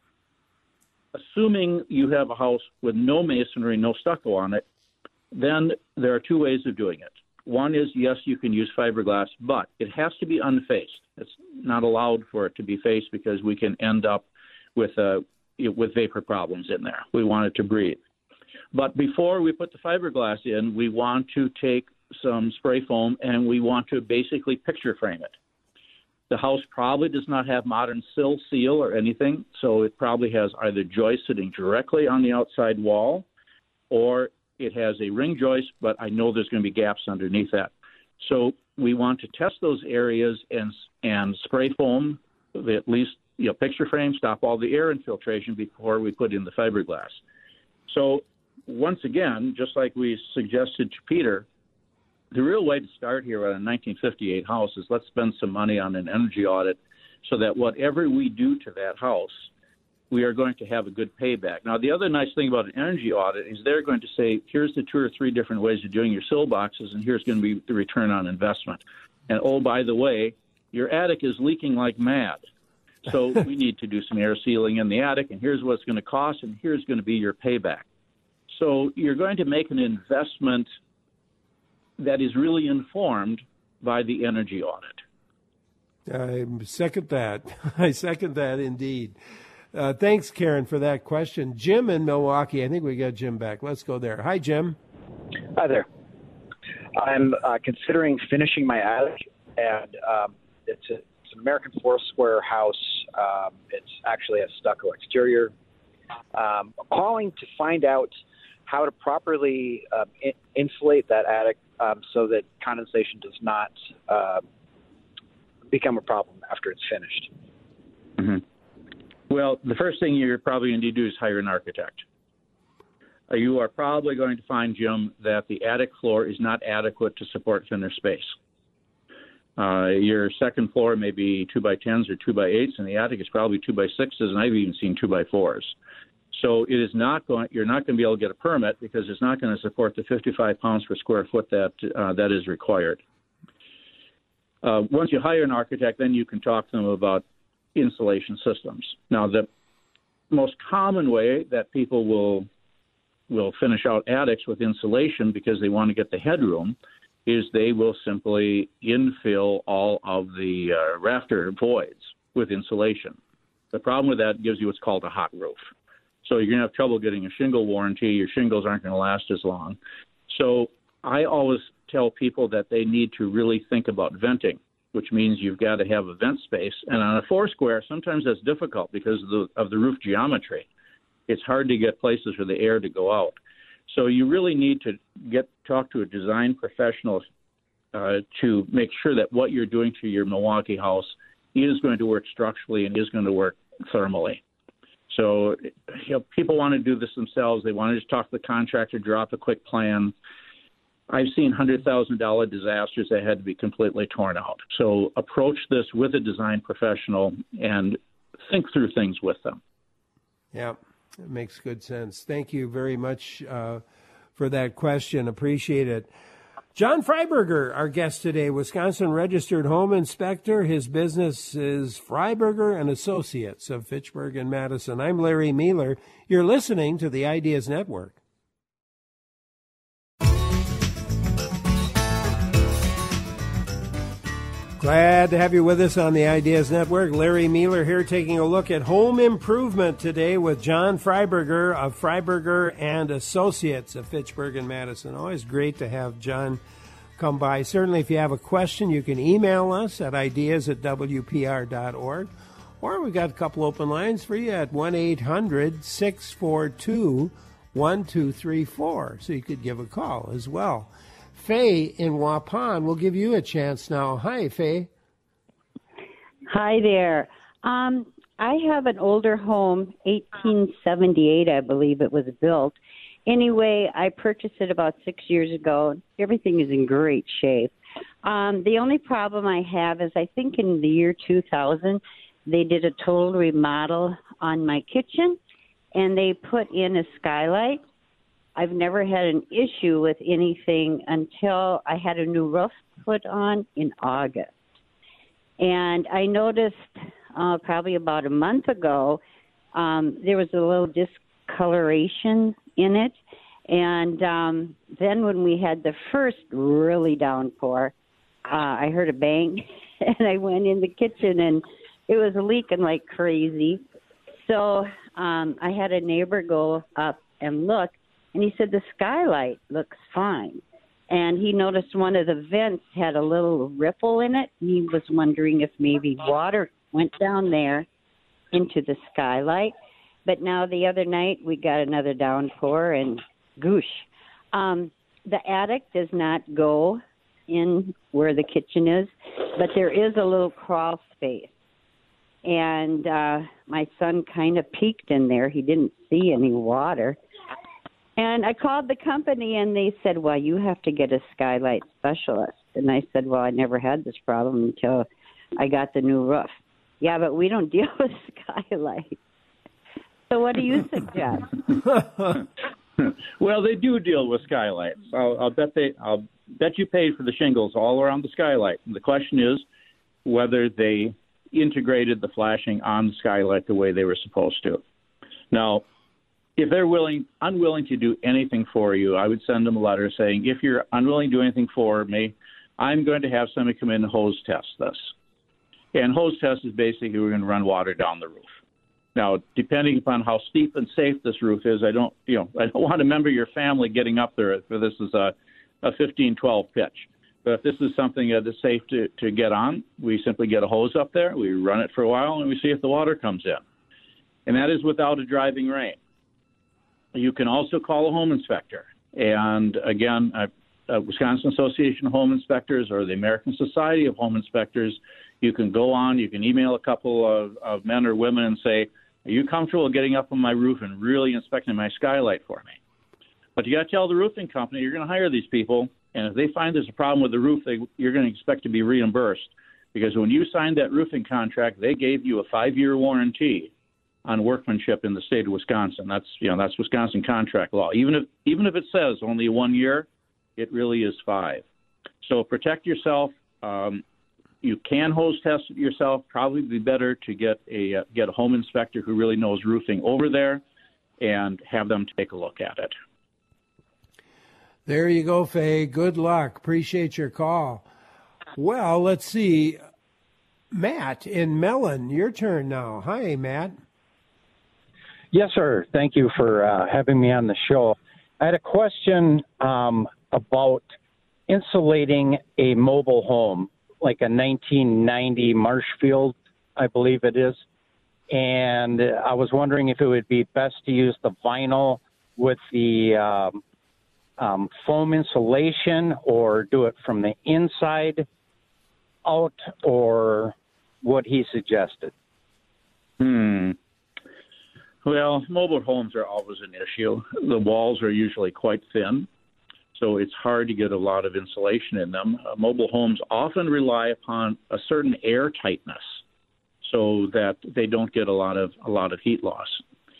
[SPEAKER 2] assuming you have a house with no masonry, no stucco on it, then there are two ways of doing it. One is, yes, you can use fiberglass, but it has to be unfaced. It's not allowed for it to be faced because we can end up with uh, with vapor problems in there. We want it to breathe. But before we put the fiberglass in, we want to take some spray foam and we want to basically picture frame it. The house probably does not have modern sill seal or anything, so it probably has either joists sitting directly on the outside wall, or it has a ring joist, but I know there's going to be gaps underneath that. So we want to test those areas and and spray foam, at least you know, picture frame, stop all the air infiltration before we put in the fiberglass. So once again, just like we suggested to Peter, the real way to start here on a nineteen fifty-eight house is let's spend some money on an energy audit so that whatever we do to that house, we are going to have a good payback. Now, the other nice thing about an energy audit is they're going to say, here's the two or three different ways of doing your sill boxes, and here's going to be the return on investment. And, oh, by the way, your attic is leaking like mad. So we need to do some air sealing in the attic, and here's what it's going to cost, and here's going to be your payback. So you're going to make an investment that is really informed by the energy audit.
[SPEAKER 1] I second that. I second that indeed. Uh, thanks, Karen, for that question. Jim in Milwaukee. I think we got Jim back. Let's go there. Hi, Jim.
[SPEAKER 11] Hi there. I'm uh, considering finishing my attic, and um, it's, a, it's an American four-square house. Um, it's actually a stucco exterior. Um, I'm calling to find out how to properly uh, in- insulate that attic um, so that condensation does not uh, become a problem after it's finished.
[SPEAKER 2] Mm-hmm. Well, the first thing you're probably going to do is hire an architect. Uh, you are probably going to find, Jim, that the attic floor is not adequate to support finished space. Uh, your second floor may be two by tens or two by eights, and the attic is probably two by sixes, and I've even seen two by fours. So it is not going. You're not going to be able to get a permit because it's not going to support the fifty-five pounds per square foot that uh, that is required. Uh, once you hire an architect, then you can talk to them about insulation systems. Now, the most common way that people will will finish out attics with insulation because they want to get the headroom is they will simply infill all of the uh, rafter voids with insulation. The problem with that gives you what's called a hot roof. So you're going to have trouble getting a shingle warranty. Your shingles aren't going to last as long. So I always tell people that they need to really think about venting, which means you've got to have a vent space. And on a four square, sometimes that's difficult because of the, of the roof geometry. It's hard to get places for the air to go out. So you really need to get talk to a design professional uh, to make sure that what you're doing to your Milwaukee house is going to work structurally and is going to work thermally. So you know, people want to do this themselves. They want to just talk to the contractor, drop a quick plan. I've seen one hundred thousand dollars disasters that had to be completely torn out. So approach this with a design professional and think through things with them.
[SPEAKER 1] Yeah, it makes good sense. Thank you very much uh, for that question. Appreciate it. John Freiberger, our guest today, Wisconsin registered home inspector. His business is Freiberger and Associates of Fitchburg and Madison. I'm Larry Mealer. You're listening to the Ideas Network. Glad to have you with us on the Ideas Network. Larry Mealer here taking a look at home improvement today with John Freiberger of Freiberger and Associates of Fitchburg and Madison. Always great to have John come by. Certainly if you have a question, you can email us at ideas at w p r dot org. Or we've got a couple open lines for you at one eight hundred six four two one two three four. So you could give a call as well. Faye in Waupun will give you a chance now. Hi, Faye.
[SPEAKER 12] Hi there. Um, I have an older home, eighteen seventy-eight, I believe it was built. Anyway, I purchased it about six years ago. Everything is in great shape. Um, the only problem I have is I think in the year two thousand, they did a total remodel on my kitchen, and they put in a skylight. I've never had an issue with anything until I had a new roof put on in August. And I noticed uh, probably about a month ago, um, there was a little discoloration in it. And um, then when we had the first really downpour, uh, I heard a bang, and I went in the kitchen, and it was leaking like crazy. So um, I had a neighbor go up and look, and he said the skylight looks fine. And he noticed one of the vents had a little ripple in it. He was wondering if maybe water went down there into the skylight. But now the other night we got another downpour, and goosh. Um, the attic does not go in where the kitchen is, but there is a little crawl space. And uh, my son kind of peeked in there. He didn't see any water. And I called the company, and they said, well, you have to get a skylight specialist. And I said, well, I never had this problem until I got the new roof. Yeah, but we don't deal with skylights. So what do you suggest?
[SPEAKER 13] Well, they do deal with skylights. I'll, I'll bet they. I'll bet you paid for the shingles all around the skylight. And the question is whether they integrated the flashing on the skylight the way they were supposed to. Now, if they're willing, unwilling to do anything for you, I would send them a letter saying, if you're unwilling to do anything for me, I'm going to have somebody come in and hose test this. And hose test is basically we're going to run water down the roof. Now, depending upon how steep and safe this roof is, I don't, you know, I don't want to member your family getting up there if this is a, a fifteen twelve pitch. But if this is something that is safe to, to get on, we simply get a hose up there, we run it for a while, and we see if the water comes in. And that is without a driving rain. You can also call a home inspector. And again, uh, uh, Wisconsin Association of Home Inspectors or the American Society of Home Inspectors, you can go on, you can email a couple of, of men or women and say, are you comfortable getting up on my roof and really inspecting my skylight for me? But you got to tell the roofing company you're going to hire these people, and if they find there's a problem with the roof, they, you're going to expect to be reimbursed. Because when you signed that roofing contract, they gave you a five-year warranty on workmanship in the state of Wisconsin. That's, you know, that's Wisconsin contract law. Even if even if it says only one year, it really is five. So protect yourself. Um, you can hose test it yourself. Probably be better to get a uh, get a home inspector who really knows roofing over there, and have them take a look at it.
[SPEAKER 1] There you go, Faye. Good luck. Appreciate your call. Well, let's see. Matt in Mellon, your turn now. Hi, Matt.
[SPEAKER 14] Yes, sir. Thank you for uh, having me on the show. I had a question um, about insulating a mobile home, like a nineteen ninety Marshfield, I believe it is. And I was wondering if it would be best to use the vinyl with the um, um, foam insulation, or do it from the inside out, or what he suggested.
[SPEAKER 13] Hmm. Well, mobile homes are always an issue. The walls are usually quite thin, so it's hard to get a lot of insulation in them. Uh, mobile homes often rely upon a certain air tightness so that they don't get a lot of a lot of heat loss.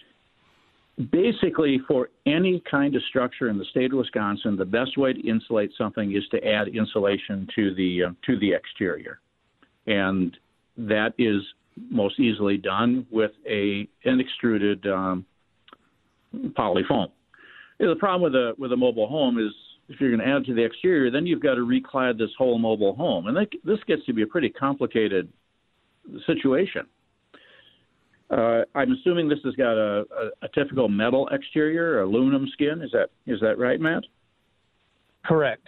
[SPEAKER 13] Basically, for any kind of structure in the state of Wisconsin, the best way to insulate something is to add insulation to the uh, to the exterior, and that is most easily done with a an extruded um, polyfoam. You know, the problem with a with a mobile home is if you're going to add to the exterior, then you've got to reclad this whole mobile home, and that, this gets to be a pretty complicated situation. Uh, I'm assuming this has got a, a, a typical metal exterior, aluminum skin. Is that is that right, Matt?
[SPEAKER 14] Correct.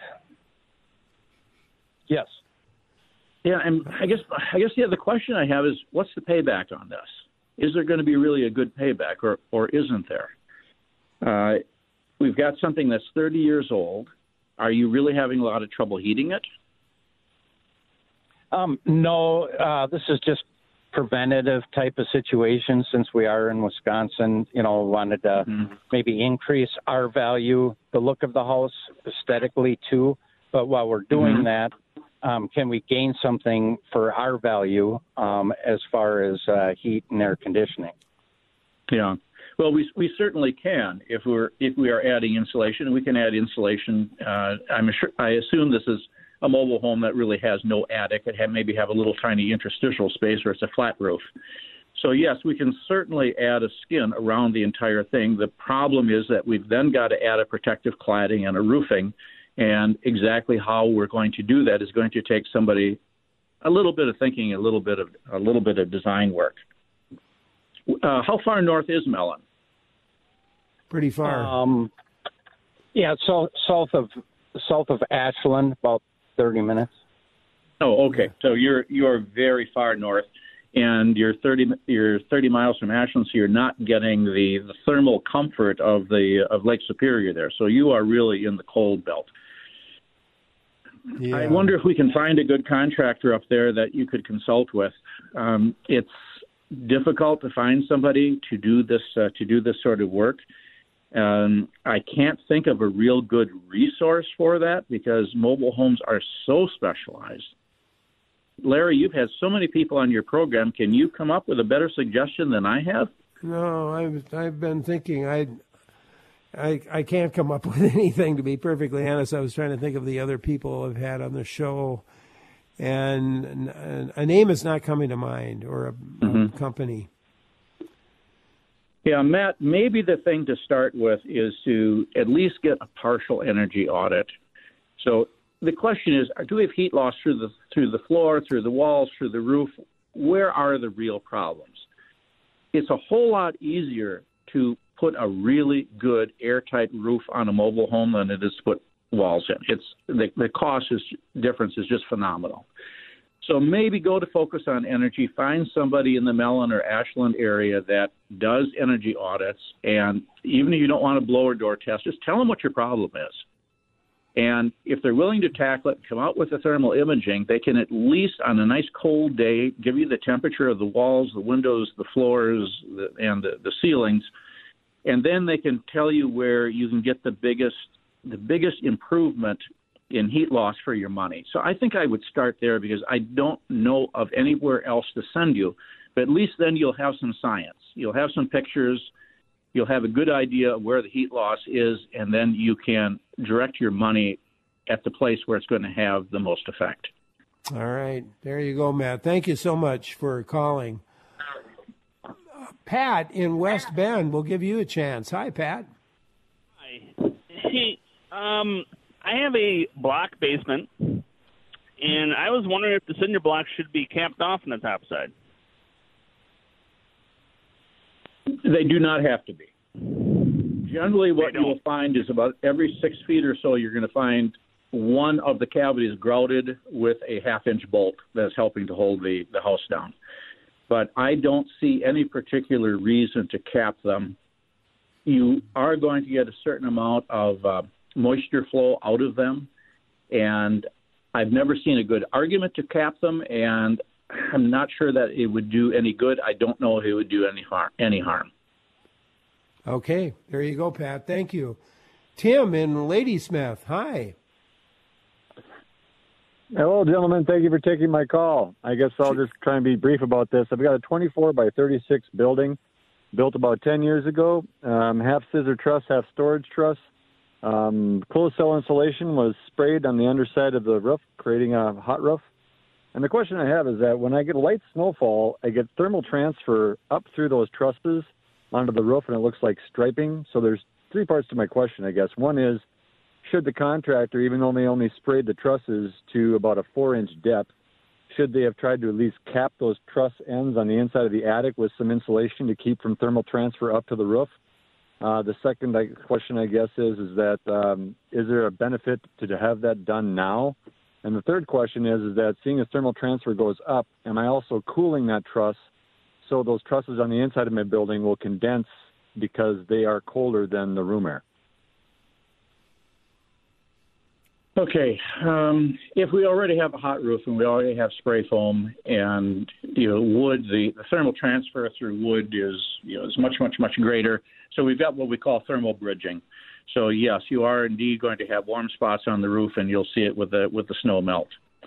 [SPEAKER 14] Yes.
[SPEAKER 13] Yeah, and I guess I guess the other question I have is, what's the payback on this? Is there going to be really a good payback, or or isn't there? Uh, we've got something that's thirty years old. Are you really having a lot of trouble heating it?
[SPEAKER 14] Um, no, uh, this is just preventative type of situation. Since we are in Wisconsin, you know, wanted to mm-hmm. maybe increase our value, the look of the house aesthetically too. But while we're doing mm-hmm. that, um, can we gain something for our value um, as far as uh, heat and air conditioning?
[SPEAKER 13] Yeah. Well, we we certainly can if we're if we are adding insulation. We can add insulation. Uh, I'm sure. I assume this is a mobile home that really has no attic. It have, maybe have a little tiny interstitial space, or it's a flat roof. So yes, we can certainly add a skin around the entire thing. The problem is that we've then got to add a protective cladding and a roofing, and exactly how we're going to do that is going to take somebody a little bit of thinking, a little bit of a little bit of design work. Uh, how far north is Mellon?
[SPEAKER 1] Pretty far.
[SPEAKER 14] Um, yeah, so south of south of Ashland, about thirty minutes.
[SPEAKER 13] Oh, okay. So you're you're very far north, and you're thirty you're thirty miles from Ashland, so you're not getting the, the thermal comfort of the of Lake Superior there. So you are really in the cold belt.
[SPEAKER 1] Yeah.
[SPEAKER 13] I wonder if we can find a good contractor up there that you could consult with. Um, it's difficult to find somebody to do this uh, to do this sort of work. Um, I can't think of a real good resource for that because mobile homes are so specialized. Larry, you've had so many people on your program. Can you come up with a better suggestion than I have?
[SPEAKER 1] No, I've I've been thinking. I I I can't come up with anything, to be perfectly honest. I was trying to think of the other people I've had on the show, and a name is not coming to mind, or a, mm-hmm. a company.
[SPEAKER 13] Yeah, Matt, maybe the thing to start with is to at least get a partial energy audit. So the question is, do we have heat loss through the through the floor, through the walls, through the roof? Where are the real problems? It's a whole lot easier to put a really good airtight roof on a mobile home than it is to put walls in. It's the, the cost is, difference is just phenomenal. So maybe go to Focus on Energy, find somebody in the Mellon or Ashland area that does energy audits, and even if you don't want a blower door test, just tell them what your problem is. And if they're willing to tackle it, come out with the thermal imaging, they can at least on a nice cold day give you the temperature of the walls, the windows, the floors, the, and the, the ceilings, and then they can tell you where you can get the biggest the biggest improvement in heat loss for your money. So I think I would start there because I don't know of anywhere else to send you, but at least then you'll have some science. You'll have some pictures. You'll have a good idea of where the heat loss is, and then you can direct your money at the place where it's going to have the most effect.
[SPEAKER 1] All right. There you go, Matt. Thank you so much for calling. Uh, Pat in West Bend will give you a chance. Hi, Pat.
[SPEAKER 15] Hi. Hey, um, I have a block basement, and I was wondering if the cinder block should be capped off on the top side.
[SPEAKER 13] They do not have to be. Generally, what you will find is about every six feet or so, you're going to find one of the cavities grouted with a half-inch bolt that's helping to hold the, the house down. But I don't see any particular reason to cap them. You are going to get a certain amount of uh, moisture flow out of them, and I've never seen a good argument to cap them, and I'm not sure that it would do any good. I don't know if it would do any harm. Any harm.
[SPEAKER 1] Okay, there you go, Pat. Thank you. Tim in Ladysmith. Hi.
[SPEAKER 16] Hello, gentlemen. Thank you for taking my call. I guess I'll just try and be brief about this. I've got a twenty-four by thirty-six building built about ten years ago, um, half scissor truss, half storage truss. Um, closed cell insulation was sprayed on the underside of the roof, creating a hot roof. And the question I have is that when I get light snowfall, I get thermal transfer up through those trusses onto the roof, and it looks like striping. So there's three parts to my question, I guess. One is, should the contractor, even though they only sprayed the trusses to about a four-inch depth, should they have tried to at least cap those truss ends on the inside of the attic with some insulation to keep from thermal transfer up to the roof? Uh, the second question, I guess, is, is that um, is there a benefit to, to have that done now? And the third question is, is that seeing as thermal transfer goes up, am I also cooling that truss so those trusses on the inside of my building will condense because they are colder than the room air?
[SPEAKER 13] Okay. Um, if we already have a hot roof and we already have spray foam and, you know, wood, the, the thermal transfer through wood is, you know, is much, much, much greater. So we've got what we call thermal bridging. So, yes, you are indeed going to have warm spots on the roof, and you'll see it with the with the snow melt.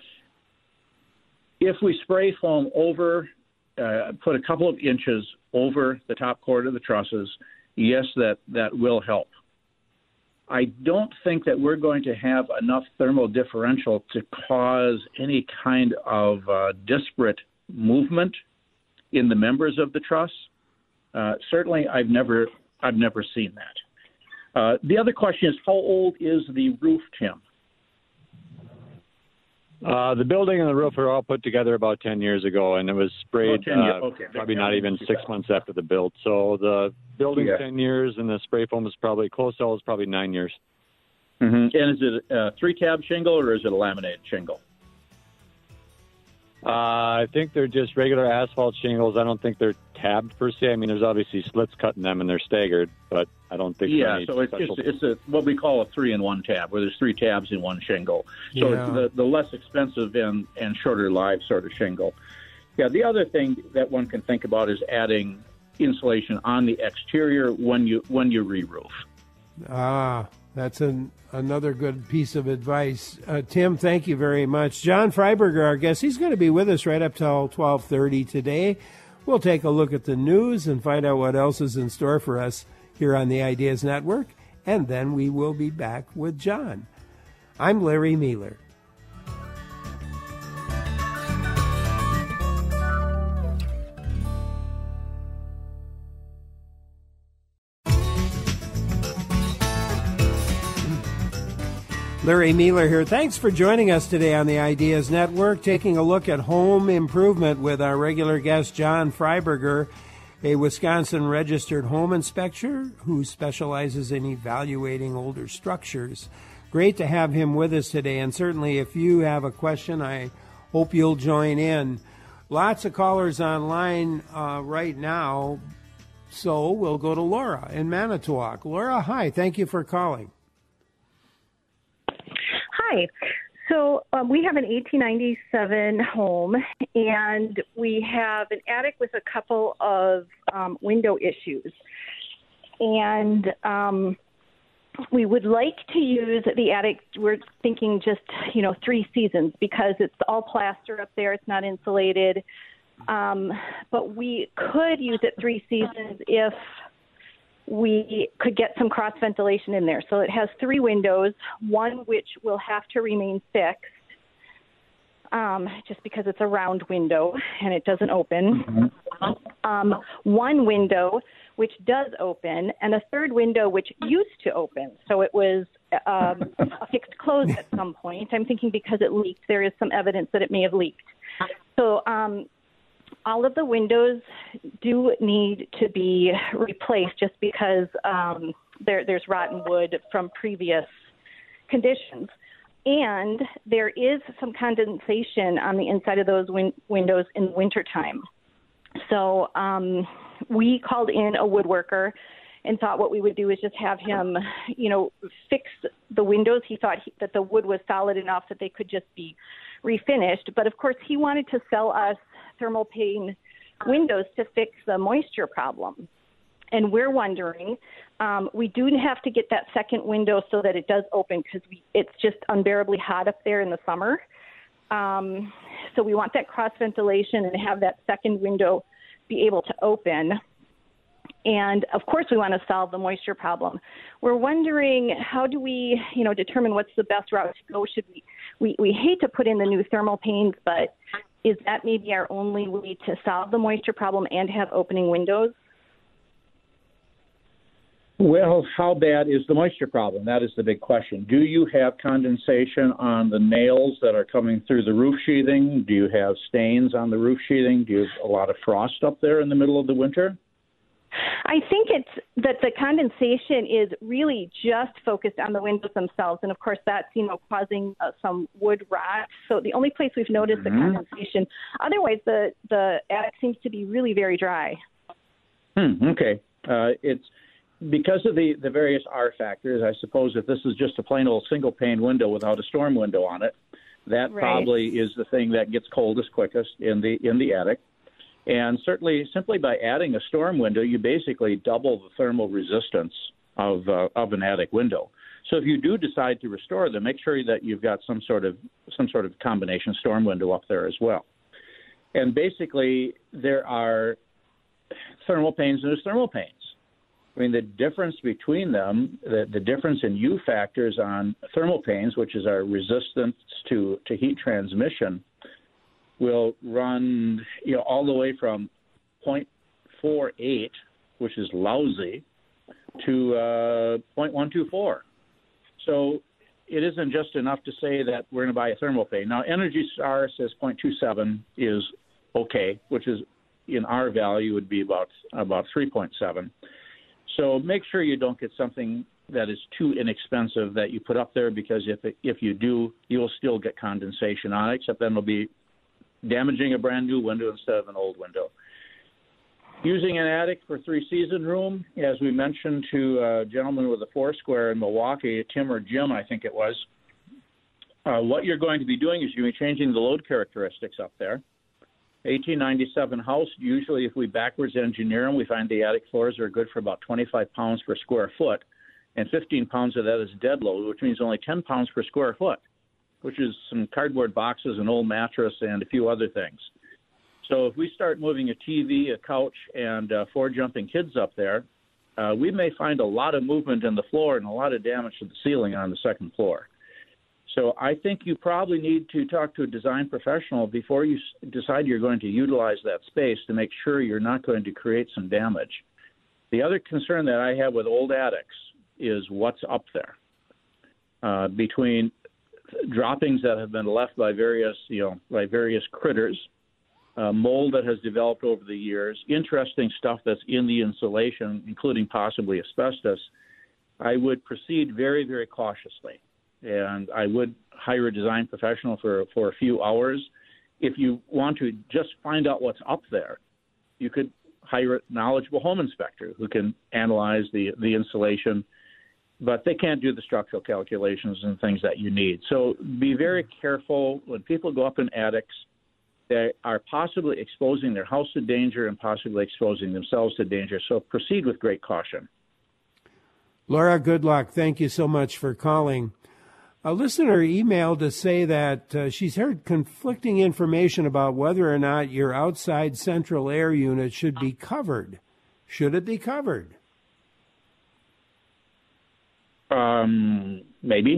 [SPEAKER 13] If we spray foam over, uh, put a couple of inches over the top cord of the trusses, yes, that, that will help. I don't think that we're going to have enough thermal differential to cause any kind of uh, disparate movement in the members of the truss. Uh, certainly, I've never I've never seen that. Uh, the other question is, how old is the roof, Tim?
[SPEAKER 16] Uh, the building and the roof are all put together about ten years ago, and it was sprayed
[SPEAKER 13] oh, ten years.
[SPEAKER 16] uh,
[SPEAKER 13] Okay.
[SPEAKER 16] probably not even six months after the build. So the building's
[SPEAKER 13] yeah.
[SPEAKER 16] ten years, and the spray foam is probably, closed cell is probably nine years.
[SPEAKER 13] Mm-hmm. And is it a three-tab shingle or is it a laminated shingle?
[SPEAKER 16] Uh, I think they're just regular asphalt shingles. I don't think they're tabbed per se. I mean, there's obviously slits cut in them, and they're staggered, but I don't think
[SPEAKER 13] Yeah,
[SPEAKER 16] any
[SPEAKER 13] so it's,
[SPEAKER 16] special...
[SPEAKER 13] it's, it's a, what we call a three-in-one tab, where there's three tabs in one shingle. So
[SPEAKER 1] Yeah.
[SPEAKER 13] it's the, the less expensive and, and shorter live sort of shingle. Yeah, the other thing that one can think about is adding insulation on the exterior when you when you re-roof.
[SPEAKER 1] Ah, that's an, another good piece of advice. Uh, Tim, thank you very much. John Freiberger, our guest, he's going to be with us right up till twelve thirty today. We'll take a look at the news and find out what else is in store for us here on the Ideas Network, and then we will be back with John. I'm Larry Mealer. Larry Mealer here. Thanks for joining us today on the Ideas Network, taking a look at home improvement with our regular guest, John Freiberger, a Wisconsin-registered home inspector who specializes in evaluating older structures. Great to have him with us today, and certainly if you have a question, I hope you'll join in. Lots of callers online uh, right now, so we'll go to Laura in Manitowoc. Laura, hi. Thank you for calling.
[SPEAKER 17] Hi. So um, we have an eighteen ninety-seven home, and we have an attic with a couple of um, window issues. And um, we would like to use the attic, we're thinking just, you know, three seasons because it's all plaster up there. It's not insulated. Um, but we could use it three seasons if we could get some cross ventilation in there. So it has three windows, one which will have to remain fixed um, just because it's a round window and it doesn't open. Mm-hmm. Um, one window which does open, and a third window which used to open. So it was um, a fixed close at some point. I'm thinking because it leaked, there is some evidence that it may have leaked. So um, all of the windows do need to be replaced just because um, there, there's rotten wood from previous conditions. And there is some condensation on the inside of those win- windows in wintertime. So um, we called in a woodworker and thought what we would do is just have him, you know, fix the windows. He thought he, that the wood was solid enough that they could just be refinished. But, of course, he wanted to sell us thermal pane windows to fix the moisture problem. And we're wondering, um, we do have to get that second window so that it does open because it's just unbearably hot up there in the summer. Um, so we want that cross ventilation and have that second window be able to open. And, of course, we want to solve the moisture problem. We're wondering, how do we, you know, determine what's the best route to go? Should we, we, we hate to put in the new thermal panes, but is that maybe our only way to solve the moisture problem and have opening windows?
[SPEAKER 13] Well, how bad is the moisture problem? That is the big question. Do you have condensation on the nails that are coming through the roof sheathing? Do you have stains on the roof sheathing? Do you have a lot of frost up there in the middle of the winter?
[SPEAKER 17] I think it's that the condensation is really just focused on the windows themselves. And, of course, that's, you know, causing uh, some wood rot. So the only place we've noticed mm-hmm. the condensation. Otherwise, the, the attic seems to be really very dry.
[SPEAKER 13] Hmm, okay. Uh, it's because of the, the various R factors, I suppose if this is just a plain old single-pane window without a storm window on it, that right. probably is the thing that gets coldest quickest in the in the attic. And certainly, simply by adding a storm window, you basically double the thermal resistance of uh, of an attic window. So if you do decide to restore them, make sure that you've got some sort of some sort of combination storm window up there as well. And basically, there are thermal panes and there's thermal panes. I mean, the difference between them, the, the difference in U factors on thermal panes, which is our resistance to, to heat transmission, will run, you know, all the way from zero point four eight, which is lousy, to uh, zero point one two four. So it isn't just enough to say that we're going to buy a thermal pane. Now, Energy Star says zero point two seven is okay, which is in our value would be about about three point seven. So make sure you don't get something that is too inexpensive that you put up there, because if it, if you do, you'll still get condensation on it, except then it'll be damaging a brand new window instead of an old window. Using an attic for three-season room, as we mentioned to a gentleman with a Foursquare in Milwaukee, Tim or Jim, I think it was, uh, what you're going to be doing is you're going to be changing the load characteristics up there. eighteen ninety-seven house, usually if we backwards engineer them, we find the attic floors are good for about twenty-five pounds per square foot, and fifteen pounds of that is dead load, which means only ten pounds per square foot, which is some cardboard boxes, an old mattress, and a few other things. So if we start moving a T V, a couch, and uh, four jumping kids up there, uh, we may find a lot of movement in the floor and a lot of damage to the ceiling on the second floor. So I think you probably need to talk to a design professional before you s- decide you're going to utilize that space to make sure you're not going to create some damage. The other concern that I have with old attics is what's up there. Uh, between droppings that have been left by various, you know, by various critters, uh, mold that has developed over the years, interesting stuff that's in the insulation, including possibly asbestos, I would proceed very, very cautiously. And I would hire a design professional for, for a few hours. If you want to just find out what's up there, you could hire a knowledgeable home inspector who can analyze the, the insulation, but they can't do the structural calculations and things that you need. So be very careful when people go up in attics. They are possibly exposing their house to danger and possibly exposing themselves to danger. So proceed with great caution.
[SPEAKER 1] Laura, good luck. Thank you so much for calling. A listener emailed to say that uh, she's heard conflicting information about whether or not your outside central air unit should be covered. Should it be covered?
[SPEAKER 13] Um, maybe.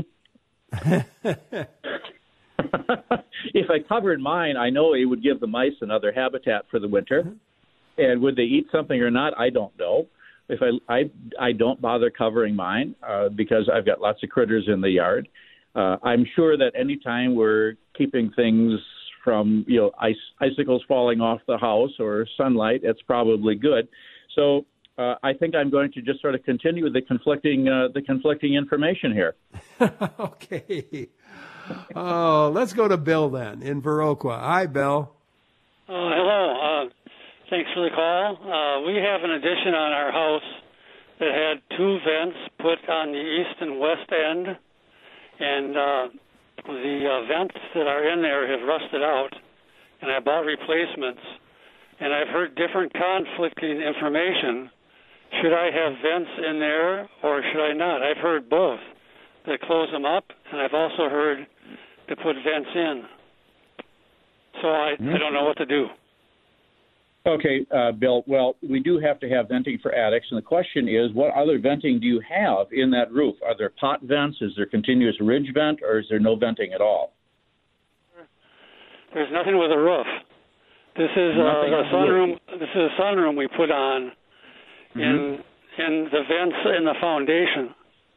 [SPEAKER 13] If I covered mine, I know it would give the mice another habitat for the winter. And would they eat something or not? I don't know. If I I, I don't bother covering mine uh, because I've got lots of critters in the yard. Uh, I'm sure that anytime we're keeping things from, you know, ice, icicles falling off the house or sunlight, it's probably good. So uh, I think I'm going to just sort of continue with the conflicting uh, the conflicting information here.
[SPEAKER 1] Okay. Oh, let's go to Bill then in Viroqua. Hi, Bill.
[SPEAKER 18] Oh, hello. Uh, thanks for the call. Uh, we have an addition on our house that had two vents put on the east and west end, and uh, the uh, vents that are in there have rusted out, and I bought replacements, and I've heard different conflicting information. Should I have vents in there or should I not? I've heard both, that close them up, and I've also heard to put vents in. So I, mm-hmm. I don't know what to do.
[SPEAKER 13] Okay, uh, Bill, well, we do have to have venting for attics, and the question is, what other venting do you have in that roof? Are there pot vents? Is there continuous ridge vent, or is there no venting at all?
[SPEAKER 18] There's nothing with a roof. This is uh, a sunroom. This is a sunroom we put on mm-hmm. in in the vents in the foundation.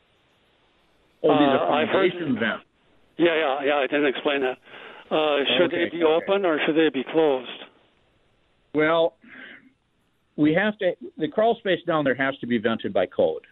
[SPEAKER 13] Oh, these are
[SPEAKER 18] uh,
[SPEAKER 13] foundation vents.
[SPEAKER 18] Yeah, yeah, yeah. I didn't explain that. Uh, should okay, they be okay. open or should they be closed?
[SPEAKER 13] Well, we have to. The crawl space down there has to be vented by code.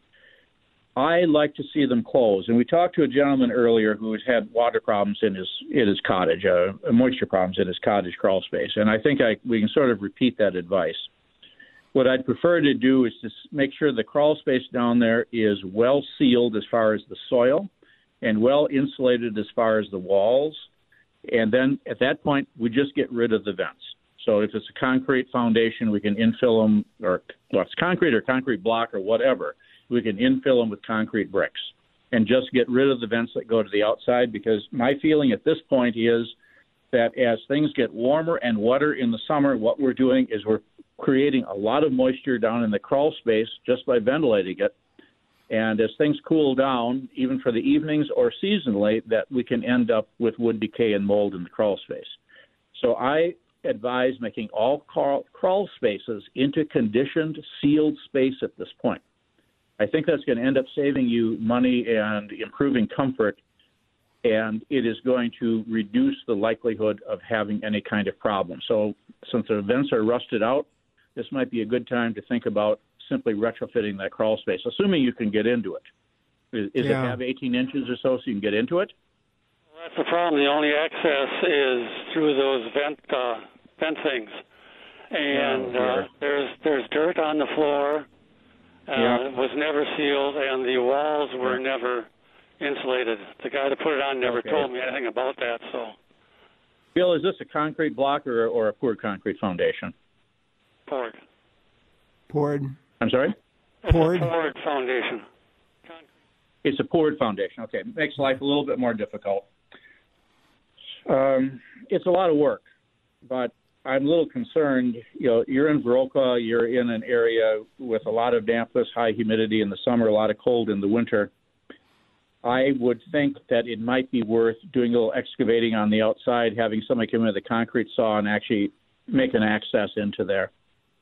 [SPEAKER 13] I like to see them closed, and we talked to a gentleman earlier who has had water problems in his in his cottage, uh, moisture problems in his cottage crawl space, and I think I, we can sort of repeat that advice. What I'd prefer to do is to make sure the crawl space down there is well sealed as far as the soil and well insulated as far as the walls, and then at that point we just get rid of the vents. So if it's a concrete foundation, we can infill them, or well, it's concrete or concrete block or whatever. We can infill them with concrete bricks and just get rid of the vents that go to the outside, because my feeling at this point is that as things get warmer and wetter in the summer, what we're doing is we're creating a lot of moisture down in the crawl space just by ventilating it. And as things cool down, even for the evenings or seasonally, that we can end up with wood decay and mold in the crawl space. So I advise making all crawl, crawl spaces into conditioned, sealed space at this point. I think that's going to end up saving you money and improving comfort, and it is going to reduce the likelihood of having any kind of problem. So since the vents are rusted out, this might be a good time to think about simply retrofitting that crawl space, assuming you can get into it. Is, is
[SPEAKER 1] Yeah.
[SPEAKER 13] it have eighteen inches or so so you can get into it?
[SPEAKER 18] Well, that's the problem. The only access is through those vent uh, vent things, and
[SPEAKER 13] Oh, dear.
[SPEAKER 18] uh, there's there's dirt on the floor. Uh,
[SPEAKER 13] Yeah.
[SPEAKER 18] It was never sealed, and the walls were never insulated. The guy that put it on never
[SPEAKER 13] Okay.
[SPEAKER 18] told me anything about that. So,
[SPEAKER 13] Bill, is this a concrete block or, or a poured concrete foundation?
[SPEAKER 18] poured.
[SPEAKER 1] Poured.
[SPEAKER 13] I'm sorry?
[SPEAKER 1] Poured.
[SPEAKER 18] Poured foundation.
[SPEAKER 13] It's a poured foundation. Okay, makes life a little bit more difficult. Um, it's a lot of work, but I'm a little concerned. You know, you're in Viroqua, you're in an area with a lot of dampness, high humidity in the summer, a lot of cold in the winter. I would think that it might be worth doing a little excavating on the outside, having somebody come in with a concrete saw and actually make an access into there.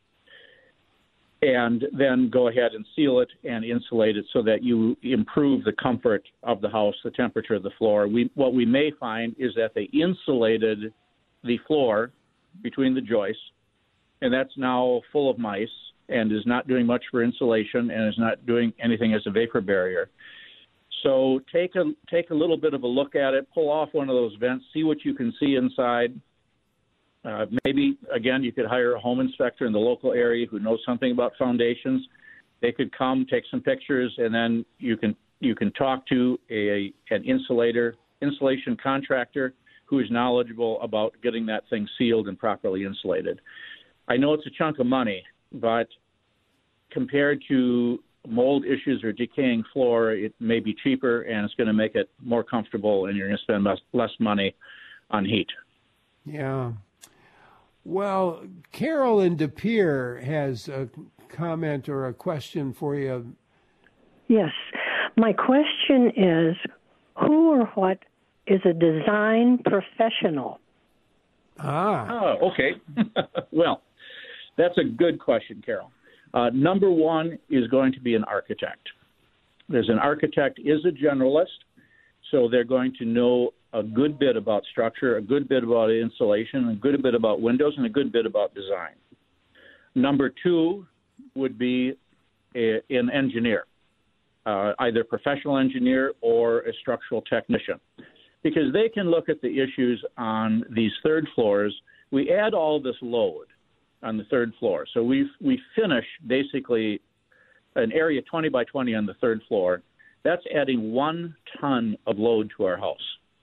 [SPEAKER 13] And then go ahead and seal it and insulate it so that you improve the comfort of the house, the temperature of the floor. We, what we may find is that they insulated the floor between the joists, and that's now full of mice and is not doing much for insulation and is not doing anything as a vapor barrier. So take a take a little bit of a look at it, pull off one of those vents, see what you can see inside. Uh, maybe, again, you could hire a home inspector in the local area who knows something about foundations. They could come, take some pictures, and then you can you can talk to a an insulator, insulation contractor who is knowledgeable about getting that thing sealed and properly insulated. I know it's a chunk of money, but compared to mold issues or decaying floor, it may be cheaper, and it's going to make it more comfortable, and you're going to spend less, less money on heat.
[SPEAKER 1] Yeah. Well, Carol in De Pere has a comment or a question for you.
[SPEAKER 19] Yes. My question is, who or what is a design professional?
[SPEAKER 1] Ah.
[SPEAKER 13] Oh, okay. Well, that's a good question, Carol. Uh, number one is going to be an architect. There's an architect is a generalist, so they're going to know a good bit about structure, a good bit about insulation, a good bit about windows, and a good bit about design. Number two would be a, an engineer, uh, either professional engineer or a structural technician, because they can look at the issues on these third floors. We add all this load on the third floor. So we we finish basically an area twenty by twenty on the third floor. That's adding one ton of load to our house.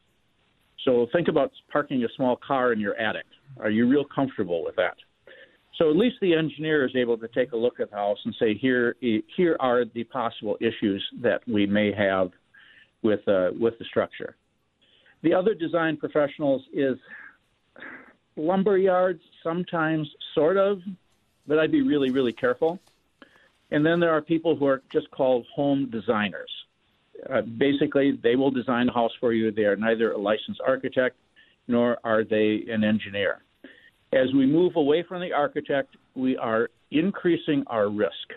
[SPEAKER 13] So think about parking a small car in your attic. Are you real comfortable with that? So at least the engineer is able to take a look at the house and say, here here are the possible issues that we may have with uh, with the structure. The other design professionals is lumber yards, sometimes, sort of, but I'd be really, really careful. And then there are people who are just called home designers. Uh, basically, they will design a house for you. They are neither a licensed architect nor are they an engineer. As we move away from the architect, we are increasing our risk.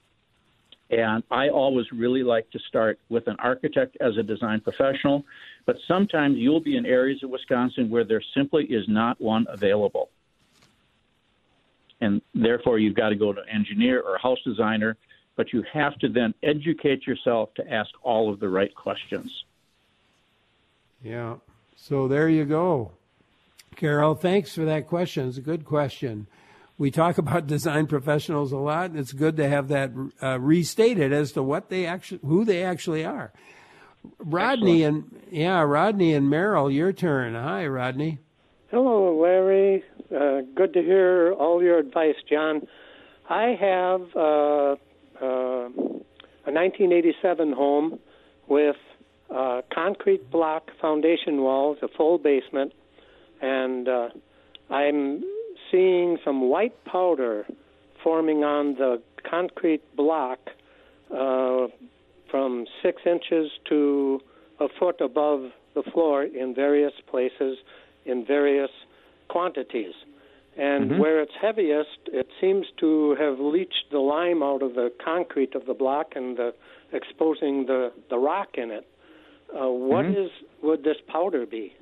[SPEAKER 13] And I always really like to start with an architect as a design professional, but sometimes you'll be in areas of Wisconsin where there simply is not one available. And therefore, you've got to go to an engineer or a house designer, but you have to then educate yourself to ask all of the right questions.
[SPEAKER 1] Yeah. So there you go. Carol, thanks for that question. It's a good question. We talk about design professionals a lot, and it's good to have that uh, restated as to what they actually, who they actually are. Rodney Excellent. and yeah, Rodney and Merrill, your turn. Hi, Rodney.
[SPEAKER 20] Hello, Larry. Uh, good to hear all your advice, John. I have uh, uh, a nineteen eighty-seven home with uh, concrete block foundation walls, a full basement, and uh, I'm seeing some white powder forming on the concrete block uh, from six inches to a foot above the floor in various places, in various quantities. And
[SPEAKER 13] Mm-hmm.
[SPEAKER 20] where it's heaviest, it seems to have leached the lime out of the concrete of the block and the, exposing the, the rock in it. Uh, what
[SPEAKER 13] Mhm.
[SPEAKER 20] is would this powder be?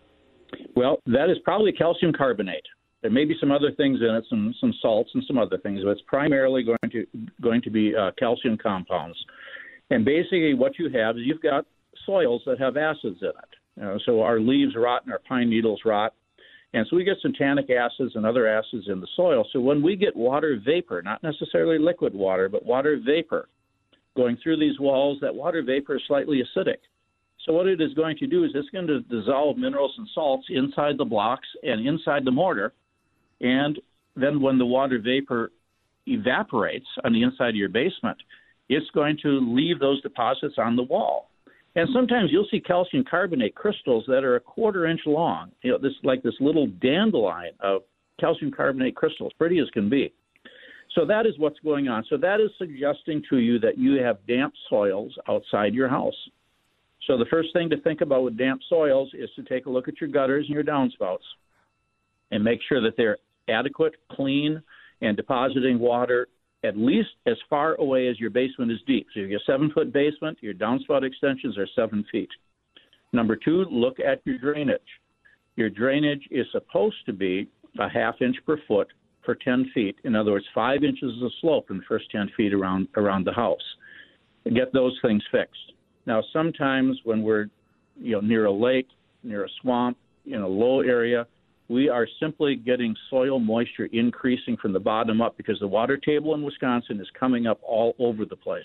[SPEAKER 13] Well, that is probably calcium carbonate. There may be some other things in it, some some salts and some other things, but it's primarily going to going to be uh, calcium compounds. And basically, what you have is you've got soils that have acids in it. You know, so our leaves rot and our pine needles rot, and so we get some tannic acids and other acids in the soil. So when we get water vapor, not necessarily liquid water, but water vapor going through these walls, that water vapor is slightly acidic. So what it is going to do is it's going to dissolve minerals and salts inside the blocks and inside the mortar. And then when the water vapor evaporates on the inside of your basement, it's going to leave those deposits on the wall. And sometimes you'll see calcium carbonate crystals that are a quarter inch long, you know, this like this little dandelion of calcium carbonate crystals, pretty as can be. So that is what's going on. So that is suggesting to you that you have damp soils outside your house. So the first thing to think about with damp soils is to take a look at your gutters and your downspouts and make sure that they're adequate, clean, and depositing water at least as far away as your basement is deep. So if you have a seven-foot basement, your downspout extensions are seven feet. Number two, look at your drainage. Your drainage is supposed to be a half inch per foot for ten feet. In other words, five inches of slope in the first ten feet around, around the house. Get those things fixed. Now, sometimes when we're you know, near a lake, near a swamp, in a low area, we are simply getting soil moisture increasing from the bottom up because the water table in Wisconsin is coming up all over the place.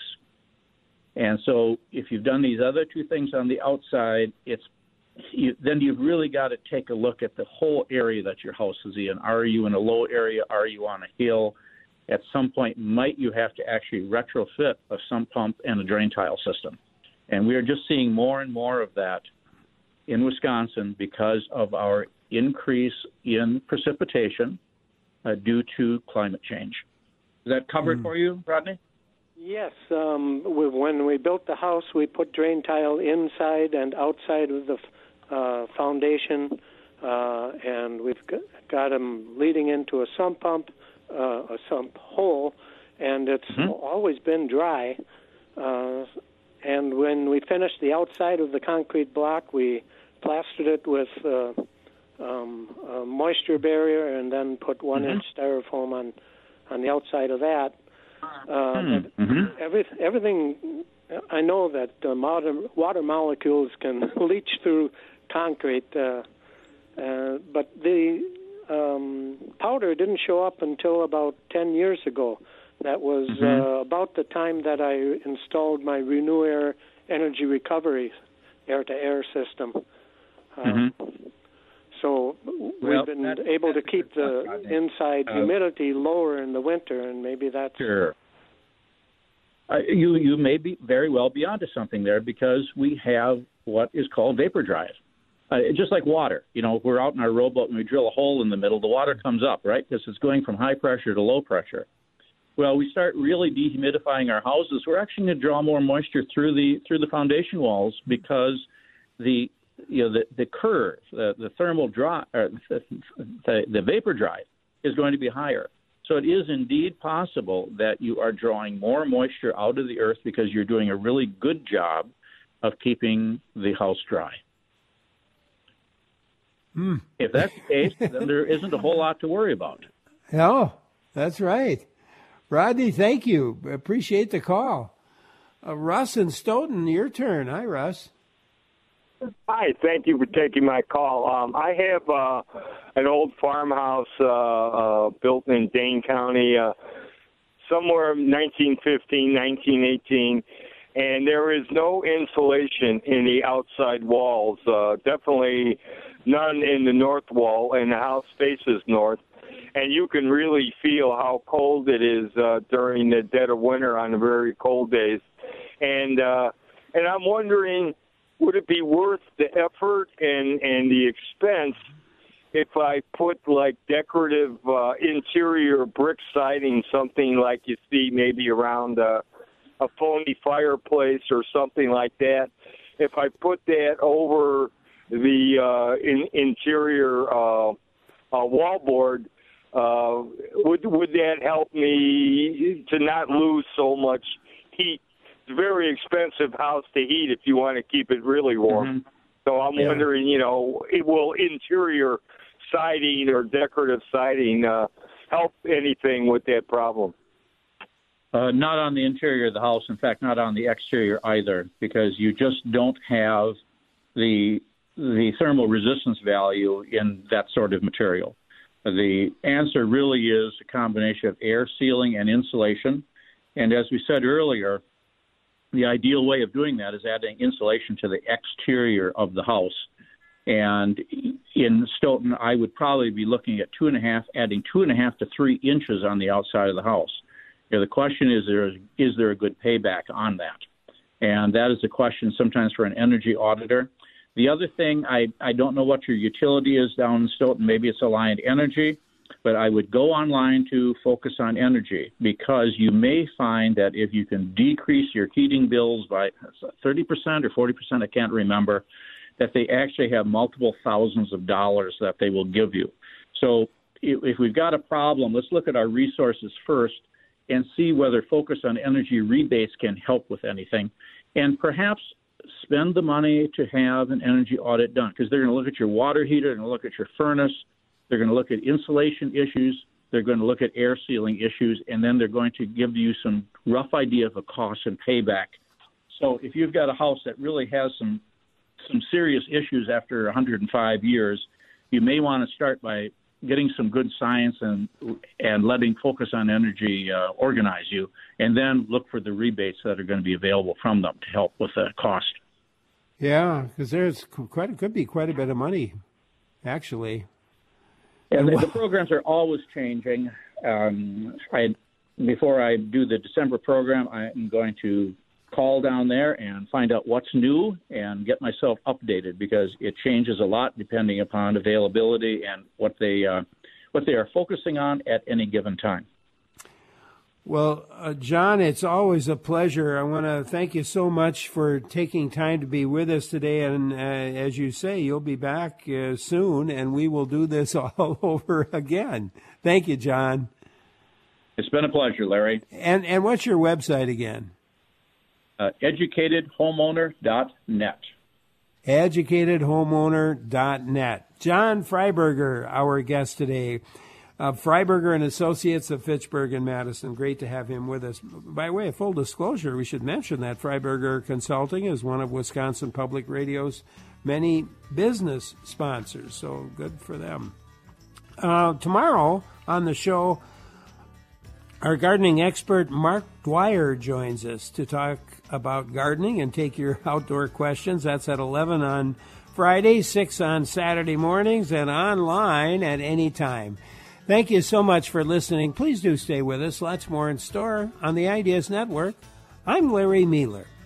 [SPEAKER 13] And so if you've done these other two things on the outside, it's you, then you've really got to take a look at the whole area that your house is in. Are you in a low area? Are you on a hill? At some point, might you have to actually retrofit a sump pump and a drain tile system? And we are just seeing more and more of that in Wisconsin because of our increase in precipitation uh, due to climate change. Is that covered mm. for you, Rodney?
[SPEAKER 20] Yes. Um, we, when we built the house, we put drain tile inside and outside of the uh, foundation, uh, and we've got, got them leading into a sump pump, uh, a sump hole, and it's mm-hmm. always been dry. Uh, and when we finished the outside of the concrete block, we plastered it with uh, um, a moisture barrier and then put one-inch mm-hmm. styrofoam on, on the outside of that. Uh, mm-hmm. every, everything, I know that uh, water, water molecules can leach through concrete, uh, uh, but the um, powder didn't show up until about ten years ago. That was mm-hmm. uh, about the time that I installed my Renew Air energy recovery air-to-air system. Uh,
[SPEAKER 13] mm-hmm.
[SPEAKER 20] So
[SPEAKER 13] well,
[SPEAKER 20] we've been
[SPEAKER 13] that's,
[SPEAKER 20] able
[SPEAKER 13] that's
[SPEAKER 20] to keep the
[SPEAKER 13] thought,
[SPEAKER 20] inside
[SPEAKER 13] uh,
[SPEAKER 20] humidity lower in the winter, and maybe that's...
[SPEAKER 13] Sure. Uh, you, you may be very well be onto something there because we have what is called vapor drive. Uh, just like water. You know, we're out in our rowboat and we drill a hole in the middle, the water comes up, right? Because it's going from high pressure to low pressure. Well, we start really dehumidifying our houses. We're actually going to draw more moisture through the through the foundation walls because the you know the, the curve, the, the thermal draw, or the, the, the vapor drive is going to be higher. So it is indeed possible that you are drawing more moisture out of the earth because you're doing a really good job of keeping the house dry.
[SPEAKER 1] Mm.
[SPEAKER 13] If that's the case, then there isn't a whole lot to worry about.
[SPEAKER 1] No, that's right. Rodney, thank you. Appreciate the call. Uh, Russ and Stoughton, your turn. Hi, Russ.
[SPEAKER 21] Hi, thank you for taking my call. Um, I have uh, an old farmhouse uh, uh, built in Dane County, uh, somewhere nineteen fifteen, nineteen eighteen, and there is no insulation in the outside walls, uh, definitely none in the north wall, and the house faces north. And you can really feel how cold it is uh, during the dead of winter on the very cold days. And uh, and I'm wondering, would it be worth the effort and, and the expense if I put like decorative uh, interior brick siding, something like you see maybe around a, a phony fireplace or something like that, if I put that over the uh, in, interior uh, uh, wallboard, uh, would would that help me to not lose so much heat? It's a very expensive house to heat if you want to keep it really warm. Mm-hmm. So I'm yeah. wondering, you know, it will interior siding or decorative siding uh, help anything with that problem?
[SPEAKER 13] Uh, not on the interior of the house. In fact, not on the exterior either, because you just don't have the the thermal resistance value in that sort of material. The answer really is a combination of air sealing and insulation. And as we said earlier, the ideal way of doing that is adding insulation to the exterior of the house. And in Stoughton, I would probably be looking at two and a half, adding two and a half to three inches on the outside of the house. You know, the question is, there is, is there a good payback on that? And that is a question sometimes for an energy auditor. The other thing, I, I don't know what your utility is down in Stoughton. Maybe it's Alliant Energy, but I would go online to Focus on Energy, because you may find that if you can decrease your heating bills by thirty percent or forty percent, I can't remember, that they actually have multiple thousands of dollars that they will give you. So if, if we've got a problem, let's look at our resources first and see whether Focus on Energy rebates can help with anything, and perhaps spend the money to have an energy audit done, because they're going to look at your water heater, they're going to look at your furnace, they're going to look at insulation issues, they're going to look at air sealing issues, and then they're going to give you some rough idea of a cost and payback. So if you've got a house that really has some some serious issues after one hundred five years, you may want to start by getting some good science and and letting Focus on Energy uh, organize you, and then look for the rebates that are going to be available from them to help with the cost.
[SPEAKER 1] Yeah, because there's quite could be quite a bit of money, actually.
[SPEAKER 13] And the, the programs are always changing. Um, I, before I do the December program, I'm going to call down there and find out what's new and get myself updated, because it changes a lot depending upon availability and what they uh, what they are focusing on at any given time.
[SPEAKER 1] Well, uh, John, it's always a pleasure. I want to thank you so much for taking time to be with us today. And uh, as you say, you'll be back uh, soon, and we will do this all over again. Thank you, John.
[SPEAKER 13] It's been a pleasure, Larry.
[SPEAKER 1] And and what's your website again?
[SPEAKER 13] Uh, educated homeowner dot net.
[SPEAKER 1] educated homeowner dot net. John Freiberger, our guest today. Uh, Freiberger and Associates of Fitchburg and Madison. Great to have him with us. By way of full disclosure, we should mention that Freiberger Consulting is one of Wisconsin Public Radio's many business sponsors, so good for them. Uh, tomorrow on the show, our gardening expert Mark Dwyer joins us to talk about gardening and take your outdoor questions. That's at eleven on Friday, six on Saturday mornings, and online at any time. Thank you so much for listening. Please do stay with us. Lots more in store on the Ideas Network. I'm Larry Mealer.